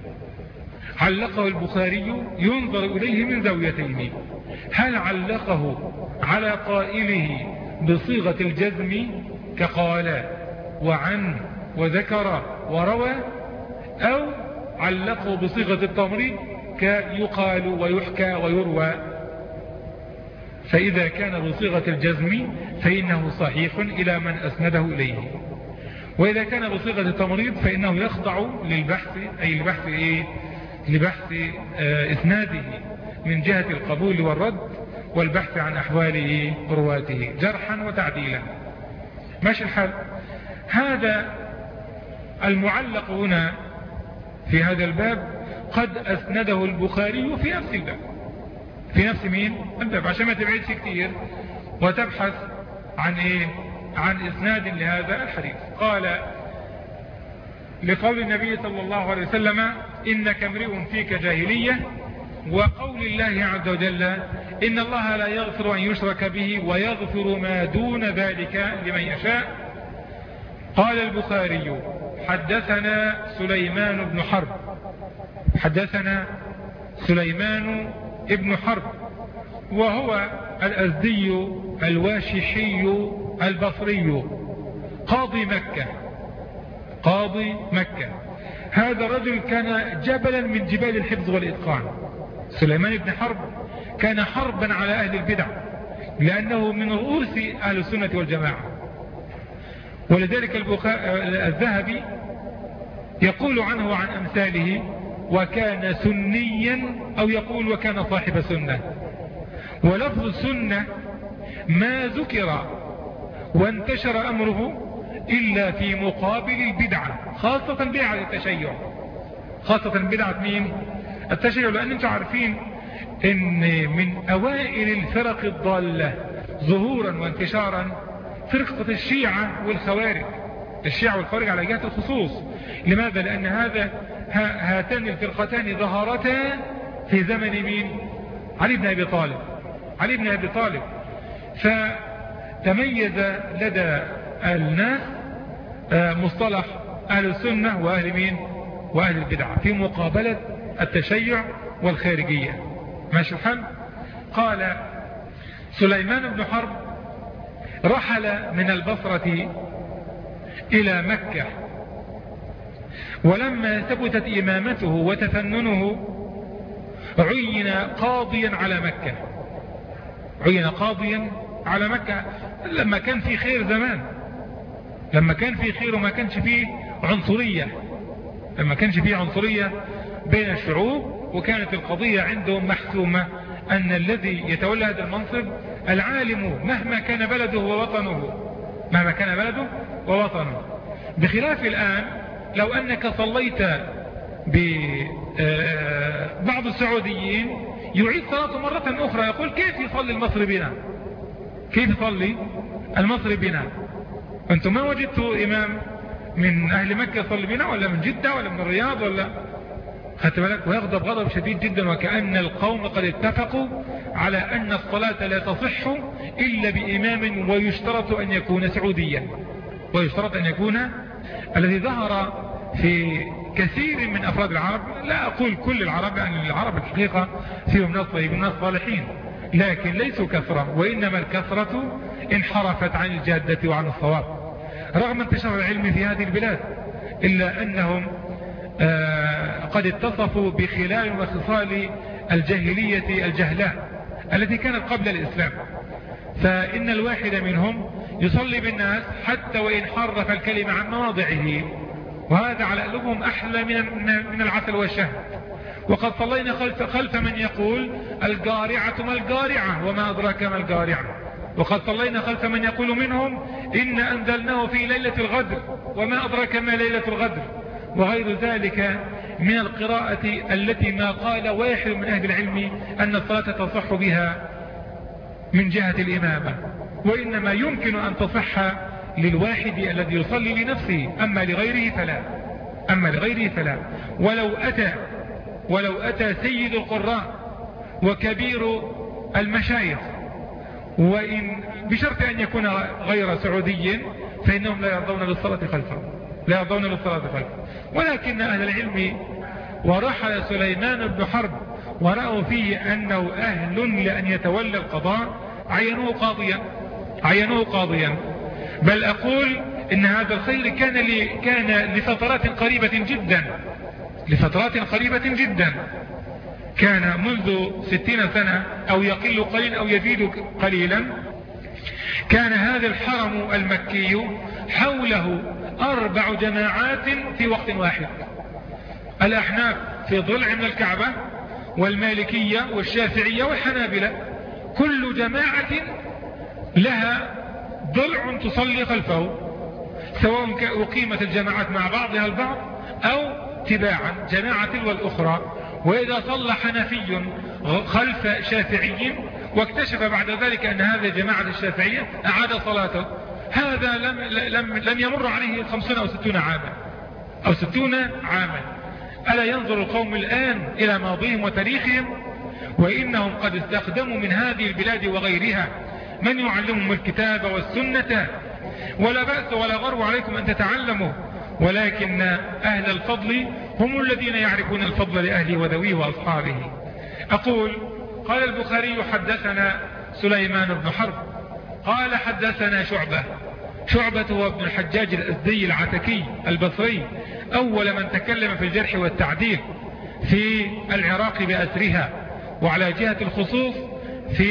علقه البخاري ينظر إليه من زاويتين: هل علقه على قائله بصيغة الجزم كقال وعن وذكر وروى، أو علقه بصيغة التمريض كيقال ويحكى ويروى. فإذا كان بصيغة الجزم فإنه صحيح إلى من أسنده إليه، وإذا كان بصيغة التمريض فإنه يخضع للبحث، أي لبحث إيه؟ لبحث آه إسناده من جهة القبول والرد والبحث عن أحوال رواته جرحا وتعديلا. ماشي الحال؟ هذا المعلق هنا في هذا الباب قد أسنده البخاري في نفس الباب، في نفس مين؟ الباب، عشان ما تبعدش كتير وتبحث عن إيه؟ عن إسناد لهذا الحديث. قال لقول النبي صلى الله عليه وسلم إنك امرئ فيك جاهلية، وقول الله عز وجل إن الله لا يغفر أن يشرك به ويغفر ما دون ذلك لمن يشاء. قال البخاري حدثنا سليمان بن حرب حدثنا سليمان ابن حرب وهو الأزدي الواشحي البصري قاضي مكة قاضي مكة. هذا الرجل كان جبلا من جبال الحفظ والإتقان. سليمان بن حرب كان حربا على أهل البدع لأنه من رؤوس أهل السنة والجماعة. ولذلك الذهبي يقول عنه وعن أمثاله وكان سنيا، أو يقول وكان صاحب سنة. ولفظ السنة ما ذكر وانتشر أمره إلا في مقابل البدعة، خاصة بدعة التشيع. خاصة بدعة مين؟ التشيع. لأن انتم عارفين ان من أوائل الفرق الضالة ظهورا وانتشارا فرقة الشيعة والخوارج، الشيعة والخوارج على جهة الخصوص. لماذا؟ لأن هذا هاتان الفرقتان ظهرتا في زمن مين؟ علي بن أبي طالب. علي بن أبي طالب فتميز لدى الناس مصطلح أهل السنة وأهل مين؟ وأهل البدعة في مقابلة التشيع والخارجية. ماشي الحال؟ قال سليمان بن حرب رحل من البصرة إلى مكة، ولما ثبتت إمامته وتفننه عين قاضيا على مكة. عين قاضيا على مكة لما كان في خير زمان، لما كان في خير وما كانش فيه عنصرية، لما كانش فيه عنصرية بين الشعوب، وكانت القضية عندهم محسومة أن الذي يتولى هذا المنصب العالم مهما كان بلده ووطنه، مهما كان بلده ووطنه. بخلاف الآن لو أنك صليت ببعض السعوديين يعيد صلاته مرة أخرى، يقول كيف يصلي المصري بنا، كيف يصلي المصري بنا؟ أنتم ما وجدتوا إمام من أهل مكة يصلي بنا، ولا من جدة، ولا من الرياض، ولا خدت بالك؟ ويغضب غضب شديد جدا، وكأن القوم قد اتفقوا على أن الصلاة لا تصح إلا بإمام ويشترط أن يكون سعوديا، ويشترط أن يكون الذي ظهر في كثير من أفراد العرب. لا أقول كل العرب، لأن يعني العرب الحقيقة فيهم ناس طيبين وناس صالحين، لكن ليسوا كثرة، وإنما الكثرة انحرفت عن الجادة وعن الصواب رغم انتشار العلم في هذه البلاد، إلا أنهم آه قد اتصفوا بخلال وخصال الجاهلية الجهلاء التي كانت قبل الإسلام. فإن الواحد منهم يصلي بالناس حتى وإن حرف الكلمة عن مواضعه، وهذا على قلوبهم أحلى من من العسل والشهد. وقد صلينا خلف, خلف من يقول القارعة ما القارعة وما أدراك ما القارعة، وقد صلينا خلف من يقول منهم إن أنزلناه في ليلة الغدر وما أدراك ما ليلة الغدر، وغير ذلك من القراءة التي ما قال واحد من أهل العلم أن الصلاة تصح بها من جهة الإمامة، وإنما يمكن أن تصح للواحد الذي يصلي لنفسه، أما لغيره فلا، أما لغيره فلا. ولو أتى ولو أتى سيد القراء وكبير المشايخ، وإن بشرط أن يكون غير سعودي، فإنهم لا يرضون بالصلاة خلفه، لا يرضون بالصلاة خلفه. ولكن أهل العلم ورحل سليمان بن حرب ورأوا فيه أنه أهل لأن يتولى القضاء، عينوه قاضيا، عينوه قاضيا. بل أقول إن هذا الخير كان لي كان لفترات قريبة جدا، لفترات قريبة جدا، كان منذ ستين سنة أو يقل قليلا أو يزيد قليلا، كان هذا الحرم المكي حوله أربع جماعات في وقت واحد: الأحناف في ضلع من الكعبة، والمالكية والشافعية والحنابلة، كل جماعة لها ضلع تصلي خلفه، سواء أقيمت الجماعات مع بعضها البعض أو تباعا جماعة تلو الأخرى. وإذا صلى حنفي خلف شافعي واكتشف بعد ذلك أن هذا جماعة الشافعية أعاد صلاته، هذا لم, لم, لم يمر عليه خمسون أو ستون عاما أو ستون عاما. ألا ينظر القوم الآن إلى ماضيهم وتاريخهم؟ وإنهم قد استخدموا من هذه البلاد وغيرها من يعلمهم الكتاب والسنة، ولا بأس ولا غرو عليكم أن تتعلموا، ولكن أهل الفضل هم الذين يعرفون الفضل لأهله وذويه وأصحابه. أقول: قال البخاري حدثنا سليمان بن حرب قال حدثنا شعبة. شعبة هو ابن الحجاج الأزدي العتكي البصري، أول من تكلم في الجرح والتعديل في العراق بأسرها، وعلى جهة الخصوص في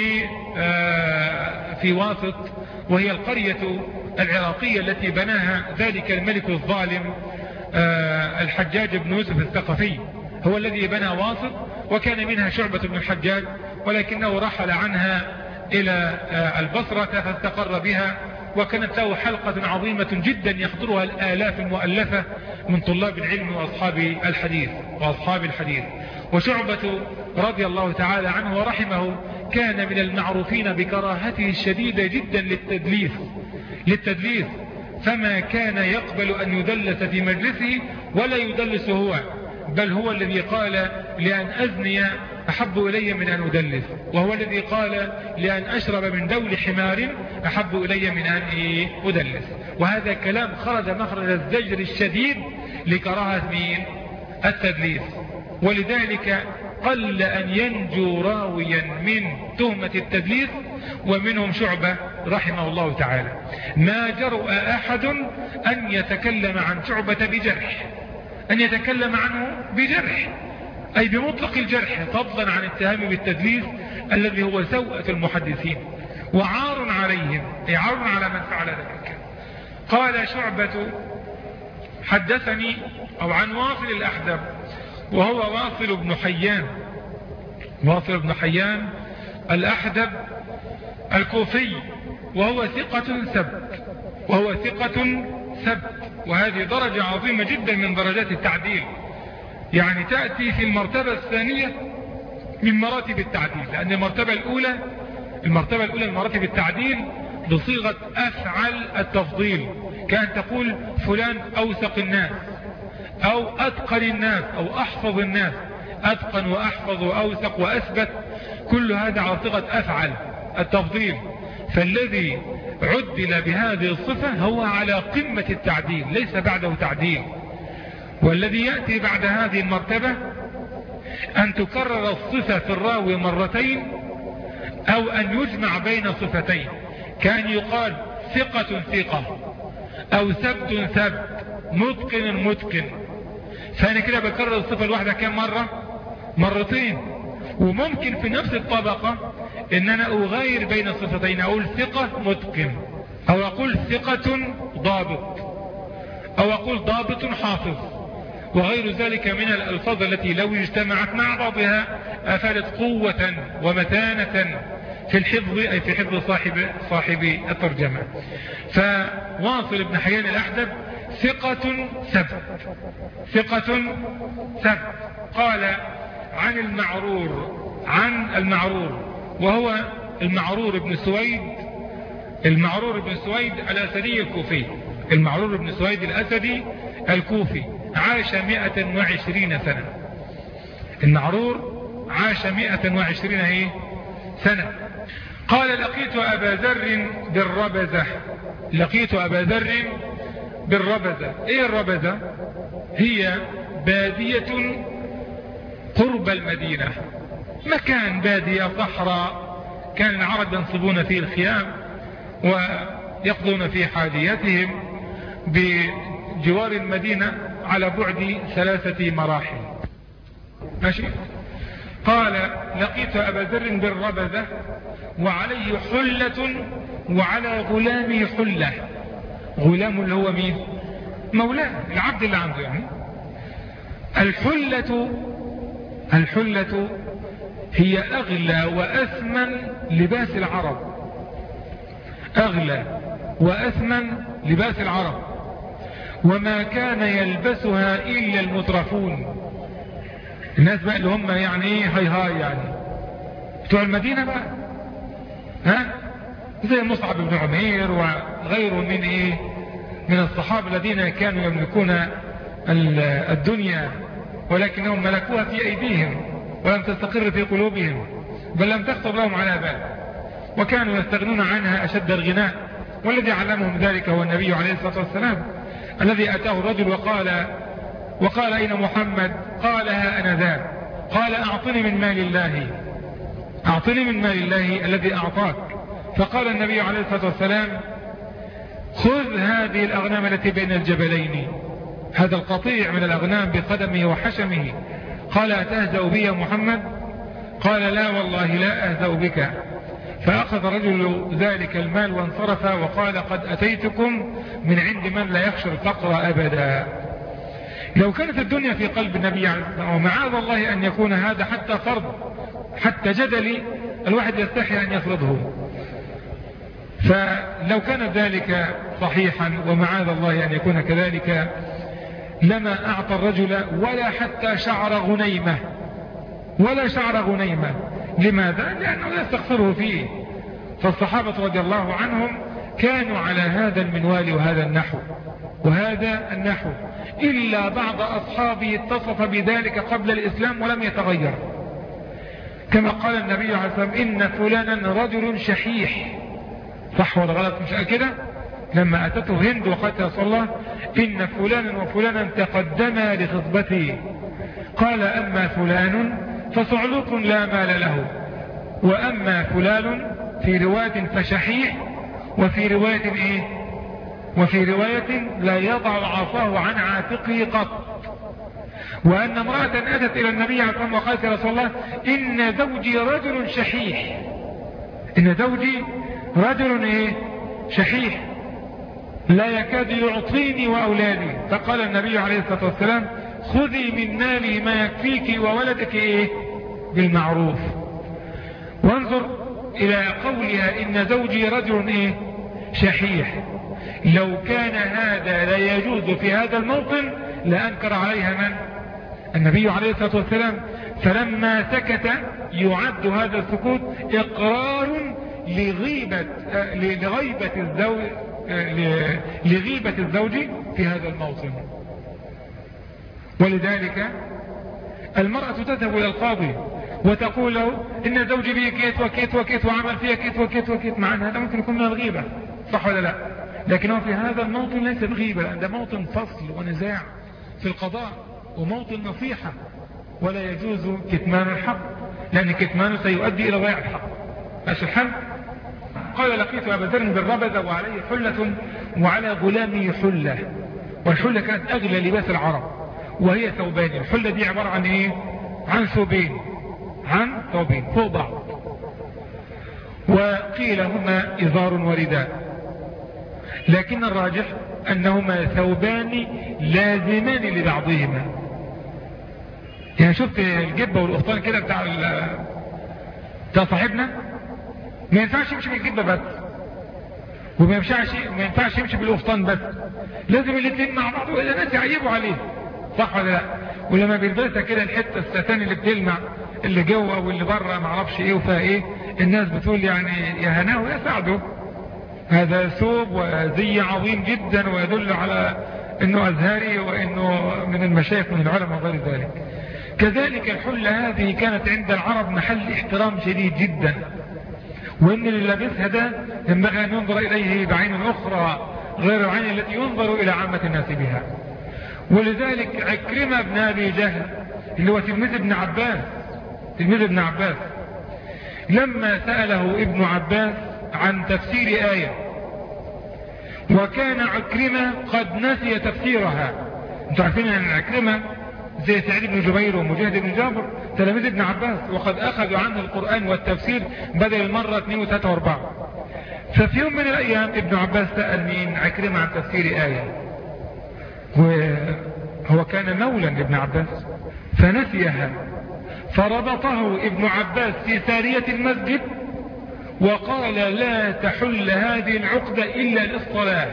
آه في واسط، وهي القرية العراقية التي بناها ذلك الملك الظالم آه الحجاج بن يوسف الثقفي، هو الذي بنى واسط، وكان منها شعبة بن الحجاج، ولكنه رحل عنها إلى آه البصرة فاستقر بها، وكانت له حلقة عظيمة جدا يحضرها الآلاف المؤلفة من طلاب العلم وأصحاب الحديث وأصحاب الحديث. وشعبة رضي الله تعالى عنه ورحمه كان من المعروفين بكراهته الشديدة جدا للتدليس للتدليس فما كان يقبل أن يدلس في مجلسه ولا يدلس هو، بل هو الذي قال لأن أزني أحب إلي من أن أدلس، وهو الذي قال لأن أشرب من دول حمار أحب إلي من أن إيه أدلس. وهذا كلام خرج مخرج الزجر الشديد لكراهة مين؟ التدليس. ولذلك قل أن ينجو راويا من تهمة التدليس، ومنهم شعبة رحمه الله تعالى. ما جرؤ أحد أن يتكلم عن شعبة بجرح، أن يتكلم عنه بجرح أي بمطلق الجرح، فضلا عن التهام بالتدليس الذي هو سوءة المحدثين وعار عليهم، أي عار على من فعل ذلك. قال شعبة حدثني أو عن واصل الأحدب، وهو واصل بن حيان، واصل بن حيان الأحدب الكوفي، وهو ثقة ثبت، وهو ثقة ثبت، وهذه درجة عظيمة جدا من درجات التعديل، يعني تأتي في المرتبة الثانية من مراتب التعديل، لأن المرتبة الأولى المرتبة الأولى من مراتب التعديل بصيغة أفعل التفضيل، كان تقول فلان أوثق الناس أو أتقن الناس أو أحفظ الناس، أتقن وأحفظ وأوثق وأثبت، كل هذا على صيغة أفعل التفضيل. فالذي عدل بهذه الصفة هو على قمة التعديل، ليس بعده تعديل. والذي يأتي بعد هذه المرتبة أن تكرر الصفة في الراوي مرتين أو أن يجمع بين صفتين، كان يقال ثقة ثقة أو ثبت ثبت متقن متقن، فأنا كده بكرر الصفة الواحدة كم مرة؟ مرتين. وممكن في نفس الطبقة إن أنا أغير بين الصفتين، أقول ثقة متقن، أو أقول ثقة ضابط، أو أقول ضابط حافظ، وغير ذلك من الألفاظ التي لو اجتمعت مع بعضها أفادت قوة ومتانة في الحفظ، أي في حفظ صاحب صاحب الترجمة. فواصل بن حيان الأحدب ثقة ثبت، ثقة ثبت. قال عن المعرور، عن المعرور وهو المعرور بن سويد، المعرور بن سويد الأسدي الكوفي، المعرور بن سويد الأسدي الكوفي، عاش مئة وعشرين سنة. المعرور عاش مئة وعشرين ايه سنة. قال لقيت أبا ذر بالربزة، لقيت أبا ذر بالربزة. ايه الربزة؟ هي بادية قرب المدينة، مكان بادية صحراء كان العرب ينصبون فيه الخيام ويقضون في حاجياتهم بجوار المدينة على بعد ثلاثة مراحل. ماشي. قال لقيت أبا ذر بالربذة وعليه حلة وعلى غلامه حلة. غلام اللي هو مين؟ مولاه، العبد اللي عنده يعني. الحلة الحلة هي أغلى وأثمن لباس العرب، أغلى وأثمن لباس العرب، وما كان يلبسها إلا المترفون، الناس بقى اللي هم يعني ايه هاي هاي يعني بتوع المدينة بقى، ها زي مصعب بن عمير وغيره من ايه من الصحابة الذين كانوا يملكون الدنيا ولكنهم ملكوها في ايديهم ولم تستقر في قلوبهم بل لم تخطر لهم على بال، وكانوا يستغنون عنها اشد الغناء. والذي علمهم ذلك هو النبي عليه الصلاة والسلام الذي اتاه الرجل وقال وقال اين محمد؟ قال ها انا ذا. قال اعطني من مال الله، اعطني من مال الله الذي اعطاك. فقال النبي عليه الصلاة والسلام خذ هذه الاغنام التي بين الجبلين، هذا القطيع من الاغنام بقدمه وحشمه. قال اتهزأ بي يا محمد؟ قال لا والله لا اهزأ بك. فاخذ رجل ذلك المال وانصرف وقال قد اتيتكم من عند من لا يخشى الفقر ابدا. لو كانت الدنيا في قلب النبي عليه الصلاة والسلام، ومعاذ الله ان يكون هذا حتى فرض حتى جدلي الواحد يستحي ان يفرضه، فلو كان ذلك صحيحا ومعاذ الله ان يكون كذلك لما اعطى الرجل ولا حتى شعر غنيمة، ولا شعر غنيمة. لماذا؟ لأنه يستخسره فيه. فالصحابة رضي الله عنهم كانوا على هذا المنوال وهذا النحو وهذا النحو، إلا بعض أصحابه اتصف بذلك قبل الإسلام ولم يتغير، كما قال النبي عليه الصلاة والسلام إن فلانا رجل شحيح. صح ولا غلط؟ مش كده؟ لما أتته هند وقالت يا رسول الله إن فلانا وفلانا تقدما لخطبته، قال أما فلان فصعلوك لا مال له، وأما فلان في رواية فشحيح، وفي رواية إيه؟ وفي رواية لا يضع عصاه عن عاتقه قط. وأن امرأة أتت إلى النبي عليه الصلاة والسلام وقالت يا رسول الله إن زوجي رجل شحيح، إن زوجي رجل إيه؟ شحيح لا يكاد يعطيني وأولادي. فقال النبي عليه الصلاة والسلام خذي من مالي ما يكفيك وولدك إيه؟ بالمعروف. وانظر إلى قولها إن زوجي رجل إيه؟ شحيح. لو كان هذا لا يجوز في هذا الموطن لأنكر عليها من؟ النبي عليه الصلاة والسلام. فلما سكت يعد هذا السكوت إقرار لغيبة لغيبة الزوج لغيبة الزوج في هذا الموطن. ولذلك المرأة تذهب إلى القاضي وتقول له إن زوجي بي كيت وكيت وكيت وعمل فيها كيت وكيت وكيت، مع أن هذا ممكن يكون من الغيبة، صح ولا لا؟ لكنه في هذا الموطن ليس الغيبة، لأن ده موطن فصل ونزاع في القضاء وموطن نصيحة، ولا يجوز كتمان الحق، لأن كتمانه سيؤدي إلى ضياع الحق. ماشي الحل؟ قال لقيت أبا ذر بالربذة وعليه حلة وعلى غلامه حلة، والحلة كانت أغلى لباس العرب، وهي ثوبان. الحلة دي عبارة عن إيه؟ عن ثوبين، عن ثوبين فوق بعض، وقيل هما إزار ورداء، لكن الراجح أنهما ثوبان لازمان لبعضهما. يعني شفت الجبة والقفطان كده بتاع بتاع صاحبنا، ما ينفعش يمشي بالجبة بس، وما ينفعش ما ينفعش يمشي بالقفطان بس، لازم الاثنين مع بعض وإلا الناس يعيبوا عليه، صح ولا لا؟ ولما بيلبسها كده الحته الستان اللي بتلمع اللي جوه واللي بره ما اعرفش ايه وفيها ايه، الناس بتقول يعني يا هناه ويا سعده، هذا ثوب وزي عظيم جدا ويدل على انه ازهري وانه من المشايخ من العلماء وغير ذلك. كذلك الحلة هذه كانت عند العرب محل احترام شديد جدا، وان اللي لابسها ده ينبغي ان ينظر اليه بعين اخرى غير العين التي ينظر الى عامة الناس بها. ولذلك عكرمة بن ابي جهل اللي هو تلميذ ابن عباس تلميذ ابن عباس لما سأله ابن عباس عن تفسير آية، وكان عكرمة قد نسي تفسيرها. انتوا عارفين ان عكرمة زي سعيد بن جبير ومجاهد بن جابر تلاميذ ابن عباس، وقد اخذوا عنه القرآن والتفسير بدل المرة اثنين وثلاثة واربعة. ففي يوم من الايام ابن عباس سأل مين؟ عكرمة عن تفسير آية، وهو كان مولا لابن عباس فنسيها، فربطه ابن عباس في سارية المسجد وقال لا تحل هذه العقدة إلا للصلاة،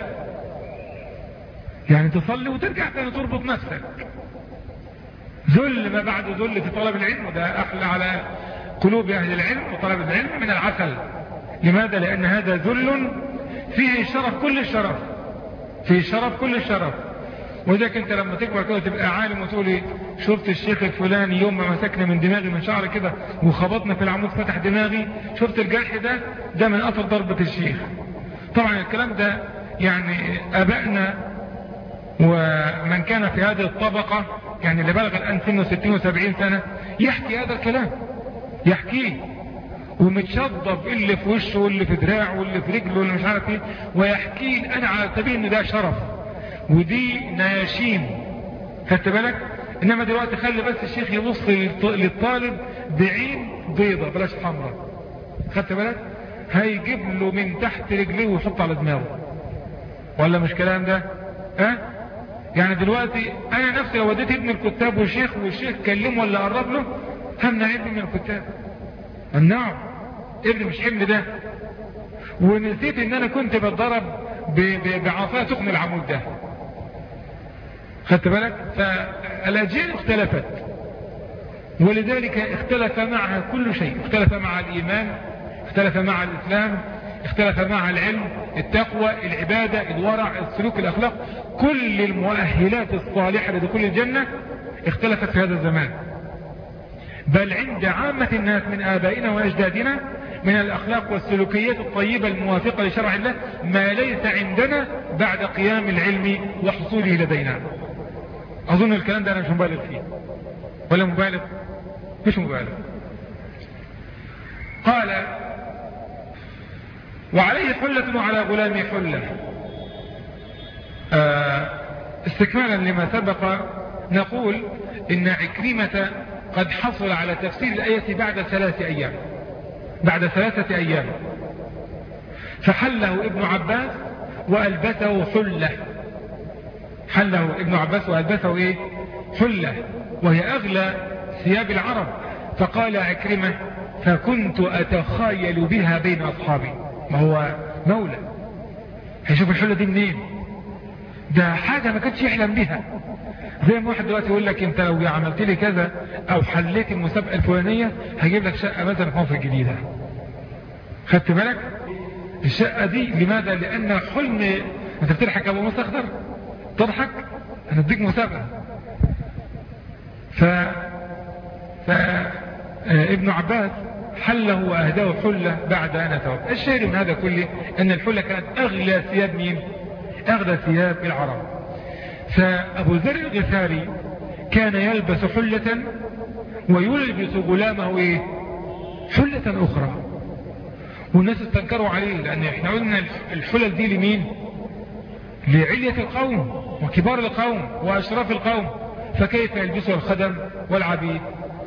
يعني تصلي وترجع تاني تربط نفسك. ذل ما بعد ذل في طلب العلم، وده أحلى على قلوب أهل العلم وطلب العلم من العسل. لماذا؟ لأن هذا ذل فيه شرف كل الشرف، فيه شرف كل الشرف. وذلك انت لما تكبر كده تبقى عالم وتقولي شفت الشيخ الفلاني يوم ما مسكنا من دماغي من شعري كده وخبطنا في العمود فتح دماغي، شفت الجرح ده ده من اثر ضربة الشيخ. طبعا الكلام ده يعني ابائنا ومن كان في هذه الطبقة يعني اللي بلغ الان سنه ستين وسبعين سنة يحكي هذا الكلام، يحكيه ومتشضب اللي في وشه واللي في دراعه واللي في رجله واللي مش عارف ايه، ويحكي انا على سبيل ان ده شرف ودي نياشين، خدت بالك؟ انما دلوقتي خلي بس الشيخ يبص للطالب بعين بيضة بلاش حمراء، خدت بالك؟ هيجيب له من تحت رجليه ويحط على دماغه، ولا مش كلام ده؟ ها؟ أه؟ يعني دلوقتي انا نفسي لو وديت ابن الكتاب والشيخ والشيخ كلمه ولا قرب له همنع ابني من الكتاب، امنعه، ابني مش حمل ده. ونسيت ان انا كنت بتضرب بعصايه تقني العمود ده، خدت بالك؟ فالاجيال اختلفت، ولذلك اختلف معها كل شيء، اختلف مع الإيمان، اختلف مع الإسلام، اختلف مع العلم، التقوى، العبادة، الورع، السلوك، الأخلاق، كل المؤهلات الصالحة لدخول الجنة اختلفت في هذا الزمان. بل عند عامة الناس من آبائنا وأجدادنا من الأخلاق والسلوكيات الطيبة الموافقة لشرع الله ما ليس عندنا بعد قيام العلم وحصوله لدينا. أظن الكلام ده أنا مش مبالغ فيه ولا مبالغ؟ مش مبالغ. قال وعليه حلة وعلى غلام حلة. آه استكمالا لما سبق نقول إن عكرمة قد حصل على تفسير الآية بعد ثلاثة أيام بعد ثلاثة أيام فحله ابن عباس وألبسه حلة. حله ابن عباس وألبسه إيه؟ حلة، وهي أغلى ثياب العرب. فقال عكرمة فكنت أتخايل بها بين أصحابي. ما هو مولى، هيشوف الحلة دي منين؟ ده حاجة ما كانش يحلم بها. زي ما واحد دلوقتي يقول لك انت لو عملت لي كذا او حليت المسابقة الفلانية هجيب لك شقة مثلا في مصر الجديدة. خدت بالك؟ الشقة دي لماذا؟ لأن حلم. انت بتضحك ابو موسى اخضر؟ تضحك؟ انا اديك مسابقة. ف... ف... ابن عباس حله واهداه حلة بعد ان توفى. الشاهد من هذا كله ان الحلة كانت اغلى ثياب مين؟ اغلى ثياب العرب. فابو ذر الغفاري كان يلبس حلة ويلبس غلامه ايه؟ حلة اخرى. والناس استنكروا عليه، لان احنا قلنا الحلل دي لمين؟ لعلية القوم وكبار القوم واشراف القوم، فكيف يلبسها الخدم والعبيد؟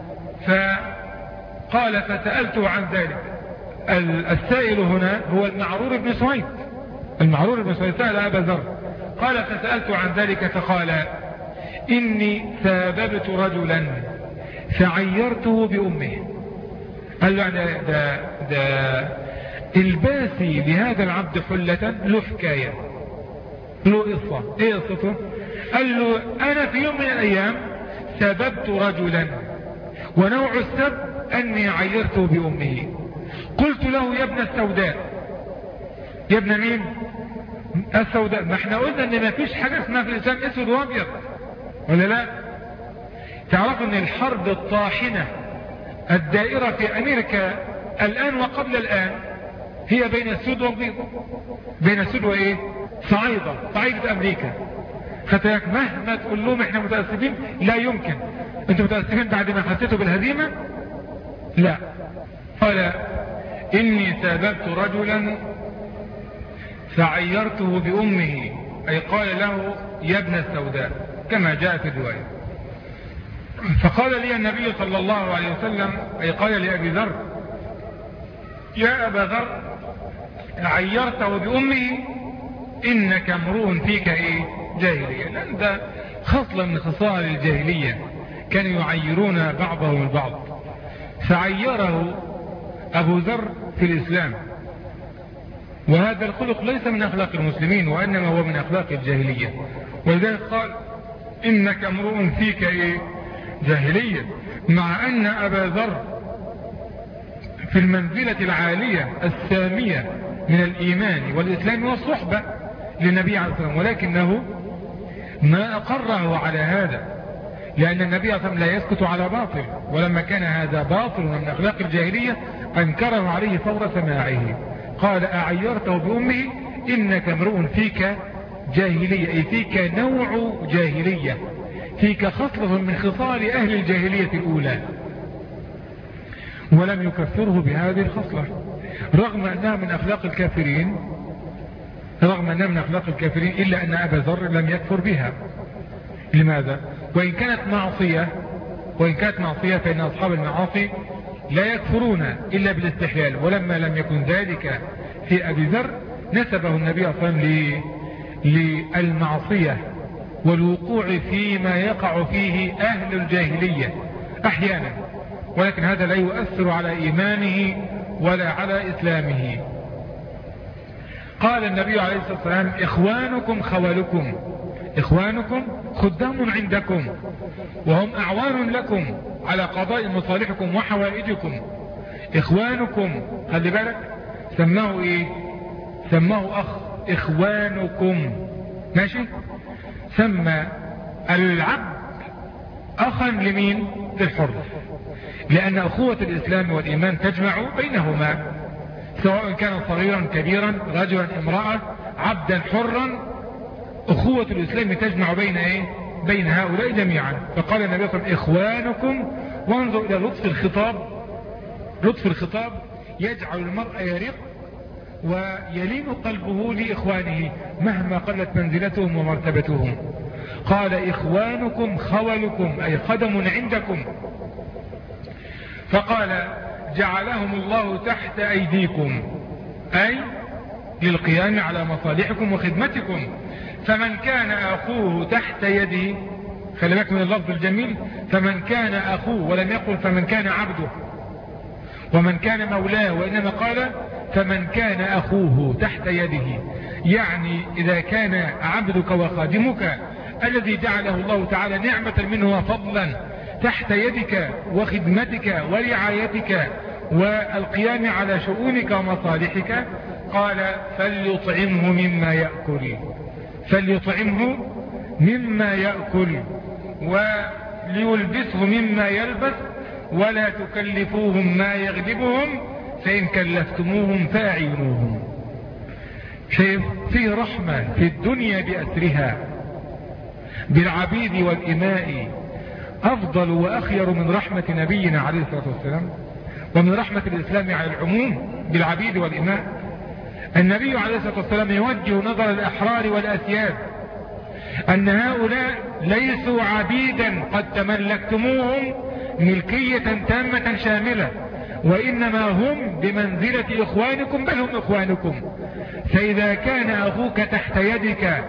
فقال فسألته عن ذلك. السائل هنا هو المعرور بن سويد. المعرور بن سويد سأل أبا ذر قال فسألت عن ذلك فقال إني ساببت رجلا فعيرته بأمه. قال له ده, ده, ده الباسي لهذا العبد حلة له حكاية، له قصة. ايه قصته؟ قال له انا في يوم من الايام سببت رجلا ونوع السب اني عيرته بامه. قلت له يا ابن السوداء. يا ابن مين؟ السوداء. ما احنا قلنا ان ما فيش حاجة اسمها في الاسلام اسود وابيض ولا لا؟ تعرف ان الحرب الطاحنة الدائرة في امريكا الان وقبل الان هي بين السود والبيض، بين السود وايه؟ صعيدة، صعيدة امريكا. ختاك مهما تقول لهم احنا متأسفين لا يمكن. انتوا متأسفين بعد ما حسيتوا بالهزيمة؟ لا. قال اني ساببت رجلا فعيرته بامه، اي قال له يا ابن السوداء كما جاء في الرواية. فقال لي النبي صلى الله عليه وسلم، اي قال لأبي ذر يا أبا ذر عيرته بأمه إنك امرؤ فيك إيه؟ جاهلية. لأن ده خصلة من خصال الجاهلية، كانوا يعيرون بعضهم البعض. فعيره أبو ذر في الإسلام، وهذا الخلق ليس من أخلاق المسلمين وإنما هو من أخلاق الجاهلية. ولذلك قال إنك امرؤ فيك إيه؟ جاهلية، مع أن أبا ذر في المنزلة العالية السامية من الإيمان والإسلام والصحبة للنبي عليه الصلاة والسلام، ولكنه ما أقره على هذا، لأن النبي عليه الصلاة والسلام لا يسكت على باطل، ولما كان هذا باطل من أخلاق الجاهلية أنكره عليه فور سماعه. قال أعيرته بأمه إنك امرؤ فيك جاهلية، أي فيك نوع جاهلية، فيك خصلة من خصال أهل الجاهلية الأولى. ولم يكفره بهذه الخصلة رغم أنها من أخلاق الكافرين، رغم أنها من أخلاق الكافرين، إلا أن أبا ذر لم يكفر بها. لماذا؟ وإن كانت معصية وإن كانت معصية فإن أصحاب المعاصي لا يكفرون إلا بالاستحلال. ولما لم يكن ذلك في أبي ذر نسبه النبي صلى الله عليه وسلم للمعصية والوقوع فيما يقع فيه أهل الجاهلية أحيانا، ولكن هذا لا يؤثر على إيمانه ولا على إسلامه. قال النبي عليه الصلاة والسلام إخوانكم خولكم، إخوانكم خدام عندكم وهم أعوان لكم على قضاء مصالحكم وحوائجكم. إخوانكم خلي بالك سماه إيه؟ سماه أخ. إخوانكم ماشي. سمى العبد أخا لمين؟ للحر، لأن أخوة الإسلام والإيمان تجمع بينهما سواء كان صغيرا كبيرا رجلا امرأة عبدا حرا. أخوة الإسلام تجمع بين إيه؟ بين هؤلاء جميعا. فقال النبي صلى الله عليه وسلم إخوانكم. وانظر إلى لطف الخطاب. لطف الخطاب يجعل المرء يرق ويلين قلبه لإخوانه مهما قلت منزلتهم ومرتبتهم. قال إخوانكم خولكم أي خدم عندكم. فقال جعلهم الله تحت أيديكم أي للقيام على مصالحكم وخدمتكم. فمن كان أخوه تحت يده، خلي بالك من اللفظ الجميل، فمن كان أخوه ولم يقل فمن كان عبده ومن كان مولاه، وإنما قال فمن كان أخوه تحت يده، يعني إذا كان عبدك وخادمك الذي جعله الله تعالى نعمة منه وفضلا تحت يدك وخدمتك ورعايتك والقيام على شؤونك ومصالحك، قال فليطعمه مما يأكل. فليطعمه مما يأكل وليلبسه مما يلبس ولا تكلفوهم ما يغلبهم فإن كلفتموهم فأعينوهم. شيء فيه رحمة في الدنيا بأسرها بالعبيد والإماء أفضل وأخير من رحمة نبينا عليه الصلاة والسلام ومن رحمة الإسلام على العموم بالعبيد والإماء. النبي عليه الصلاة والسلام يوجه نظر الأحرار والأسياد أن هؤلاء ليسوا عبيدا قد تملكتموهم ملكية تامة شاملة، وإنما هم بمنزلة إخوانكم بل هم إخوانكم. فإذا كان أخوك تحت يدك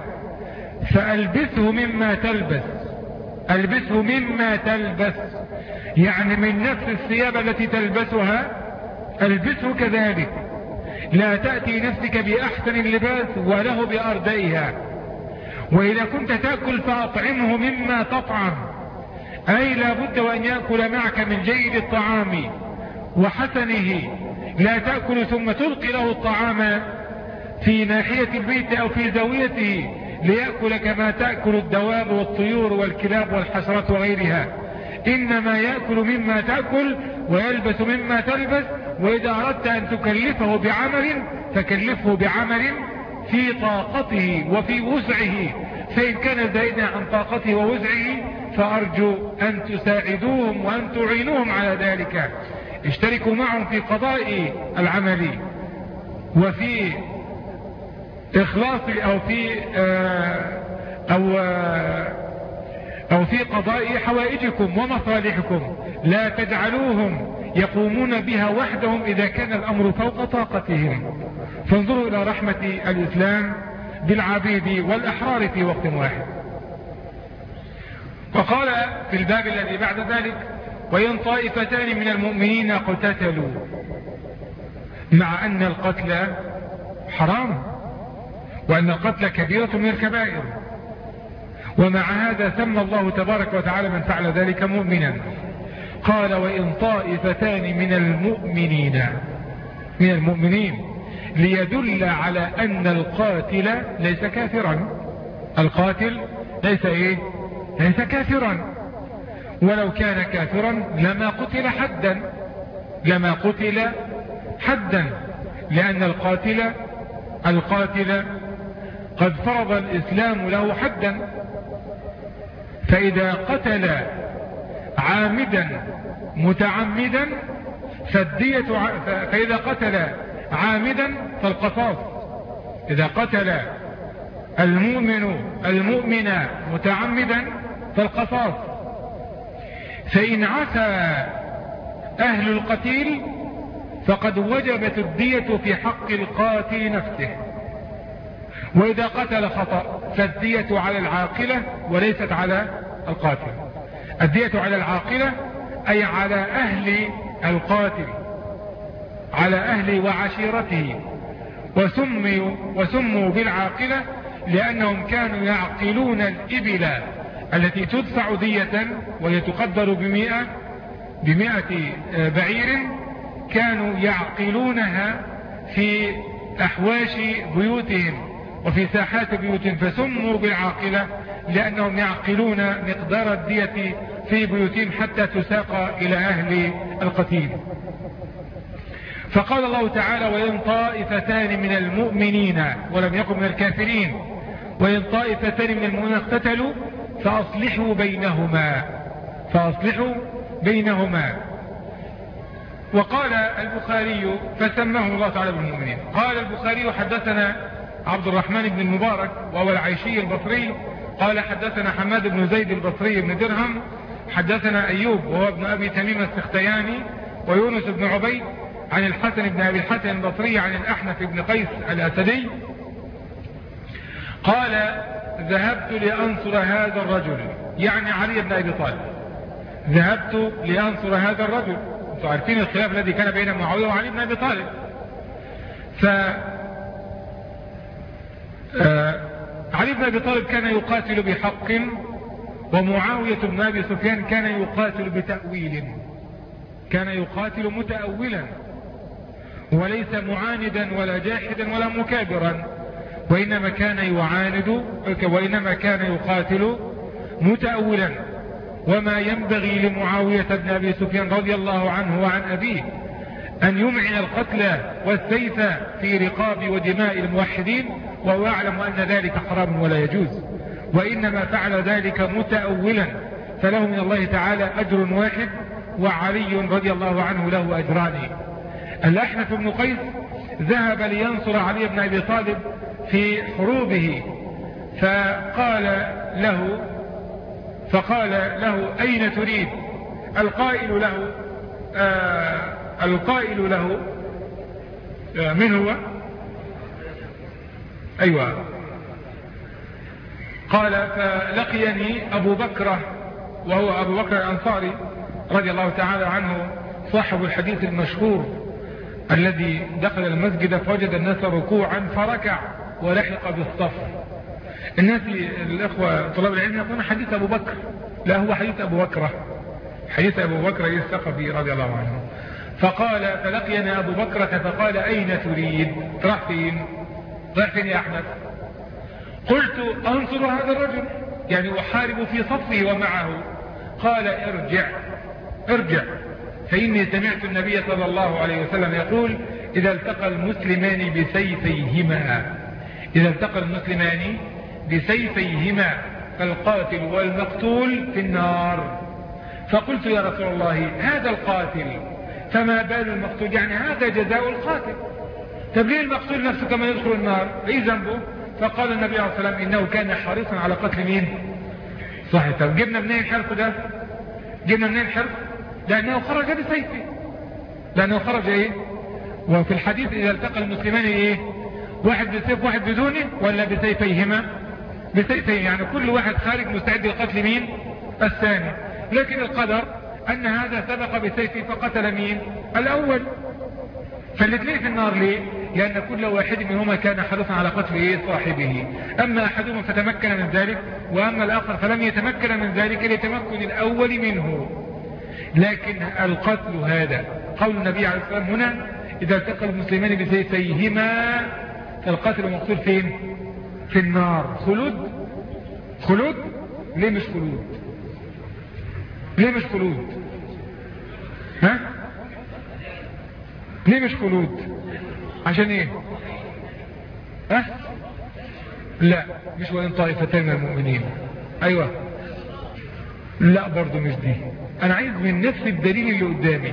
فألبسه مما تلبس، ألبسه مما تلبس يعني من نفس الثياب التي تلبسها ألبسه كذلك. لا تأتي نفسك بأحسن اللباس وله بأردئها. وإذا كنت تأكل فأطعمه مما تطعم، أي لا بد وأن يأكل معك من جيد الطعام وحسنه. لا تأكل ثم تلقي له الطعام في ناحية البيت أو في زاويته ليأكل كما تأكل الدواب والطيور والكلاب والحشرات وغيرها، إنما يأكل مما تأكل ويلبس مما تلبس. وإذا أردت أن تكلفه بعمل فكلفه بعمل في طاقته وفي وسعه، فإن كان زائدا عن طاقته ووسعه فأرجو أن تساعدوهم وأن تعينوهم على ذلك. اشتركوا معهم في قضاء العمل وفي إخلاص أو في أو أو في قضاء حوائجكم ومصالحكم. لا تجعلوهم يقومون بها وحدهم إذا كان الأمر فوق طاقتهم. فانظروا إلى رحمة الإسلام بالعبيد والأحرار في وقت واحد. وقال في الباب الذي بعد ذلك وإن طائفتان من المؤمنين اقتتلوا، مع أن القتل حرام وأن القتل كبيرة من الكبائر، ومع هذا سمى الله تبارك وتعالى من فعل ذلك مؤمنا. قال وإن طائفتان من المؤمنين من المؤمنين ليدل على أن القاتل ليس كافرا. القاتل ليس ايه ليس كافرا، ولو كان كافرا لما قتل حدا لما قتل حدا لأن القاتل القاتل قد فرض الإسلام له حدا. فإذا قتل عامدا متعمدا فالدية، فإذا قتل عامدا فالقصاص. إذا قتل المؤمن المؤمن متعمدا فالقصاص. فإن عفى أهل القتيل فقد وجبت الدية في حق القاتل نفسه. وإذا قتل خطأ فالدية على العاقلة وليست على القاتل. الدية على العاقلة أي على أهل القاتل، على أهل وعشيرته. وسموا, وسموا بالعاقلة لأنهم كانوا يعقلون الإبل التي تدفع دية وهي تقدر بمئة بمئة بعير، كانوا يعقلونها في أحواش بيوتهم وفي ساحات بيوتهم، فسموا بالعاقلة لأنهم يعقلون مقدار الدية في بيوتهم حتى تساق إلى أهل القتيل. فقال الله تعالى: وإن طائفتان من المؤمنين، ولم يكن من الكافرين، وإن طائفتان من المؤمنين اقتتلوا فأصلحوا بينهما فأصلحوا بينهما. وقال البخاري: فسماهم الله تعالى بالمؤمنين. قال البخاري: حدثنا عبد الرحمن بن المبارك وهو العيشي البصري قال حدثنا حماد بن زيد البصري بن درهم حدثنا أيوب وهو ابن أبي تميم السختياني ويونس بن عبيد عن الحسن بن أبي الحسن البصري عن الأحنف بن قيس الأسدي قال: ذهبت لأنصر هذا الرجل، يعني علي بن أبي طالب. ذهبت لأنصر هذا الرجل. انتم عارفين الخلاف الذي كان بين معاوية وعلي بن أبي طالب. ف علي بن أبي طالب كان يقاتل بحق، ومعاوية بن أبي سفيان كان يقاتل بتأويل، كان يقاتل متأولا وليس معاندا ولا جاحدا ولا مكابرا، وإنما كان يعاند وإنما كان يقاتل متأولا. وما ينبغي لمعاوية بن أبي سفيان رضي الله عنه وعن أبيه أن يمعن القتل والسيف في رقاب ودماء الموحدين وهو يعلم أن ذلك حرام ولا يجوز، وإنما فعل ذلك متأولا، فله من الله تعالى أجر واحد وعلي رضي الله عنه له أجران. الأحنف بن قيس ذهب لينصر علي بن أبي طالب في حروبه، فقال له فقال له: أين تريد؟ القائل له آه القائل له آه من هو؟ أيوة. قال: فلقيني أبو بكر، وهو أبو بكر الأنصاري رضي الله تعالى عنه صاحب الحديث المشهور الذي دخل المسجد فوجد الناس ركوعا فركع ولحق بالصف. الناس الإخوة طلاب العلم يقولون حديث أبو بكر، لا، هو حديث أبو بكر، حديث أبو بكر الثقفي رضي الله عنه. فقال: فلقينا أبو بكر فقال: أين تريد؟ راح فين؟ راح فين يا أحمد؟ قلت: أنصر هذا الرجل، يعني أحارب في صفه ومعه. قال: ارجع ارجع، فإني سمعت النبي صلى الله عليه وسلم يقول: إذا التقى المسلمان بسيفيهما إذا التقى المسلمان بسيفيهما فالقاتل والمقتول في النار. فقلت: يا رسول الله، هذا القاتل فما بال المقتول؟ يعني هذا جزاء القاتل، طب ليه المقتول نفسه كما يدخل النار؟ ايه ذنبه؟ فقال النبي عليه الصلاة والسلام: انه كان حريصا على قتل مين؟ صحيح. طب جبنا منين الحرف ده؟ جبنا منين الحرف؟ لانه خرج بسيفه، لانه خرج ايه؟ وفي الحديث: اذا التقى المسلمان ايه؟ واحد بسيف واحد بدونه، ولا بسيفيهما؟ بسيفين، يعني كل واحد خارج مستعد لقتل مين؟ الثاني. لكن القدر ان هذا سبق بسيفه فقتل مين؟ الاول. فالاثنين في النار ليه؟ لان كل واحد منهما كان حريصا على قتل ايه؟ صاحبه. اما احدهما فتمكن من ذلك، واما الاخر فلم يتمكن من ذلك لتمكن الاول منه. لكن القتل هذا قول النبي عليه الصلاة والسلام هنا: اذا التقى المسلمان بسيفيهما فالقتل المقتول فين؟ في النار. خلود؟ خلود؟ ليه مش خلود؟ ليه مش خلود؟ ها؟ ليه مش خلود؟ عشان ايه؟ ها؟ لا، مش وإن طائفتين من المؤمنين. ايوه، لا برضو مش دي. انا عايز من نفس الدليل اللي قدامي.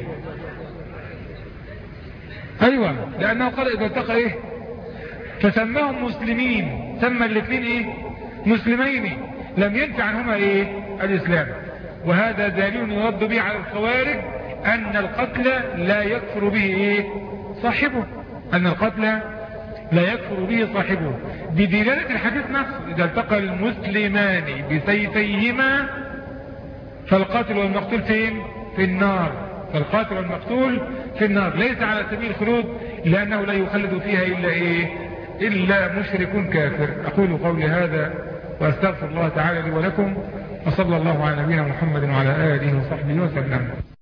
ايوه، لانه قال اذا التقى ايه؟ فسماهم مسلمين، سمى الاثنين ايه؟ مسلمين، لم ينفع عنهما ايه؟ الاسلام. وهذا دليل يرد به على الخوارج ان القتل لا يكفر به ايه؟ صاحبه، ان القتل لا يكفر به صاحبه بدلالة الحديث نفسه: اذا التقى المسلمان بسيفيهما فالقاتل والمقتول فين؟ في النار. فالقاتل والمقتول في النار، ليس على سبيل الخلود، لانه لا يخلد فيها الا ايه؟ إلا مشرك كافر. أقول قولي هذا وأستغفر الله تعالى لي ولكم، وصلى الله على نبينا محمد وعلى آله وصحبه وسلم.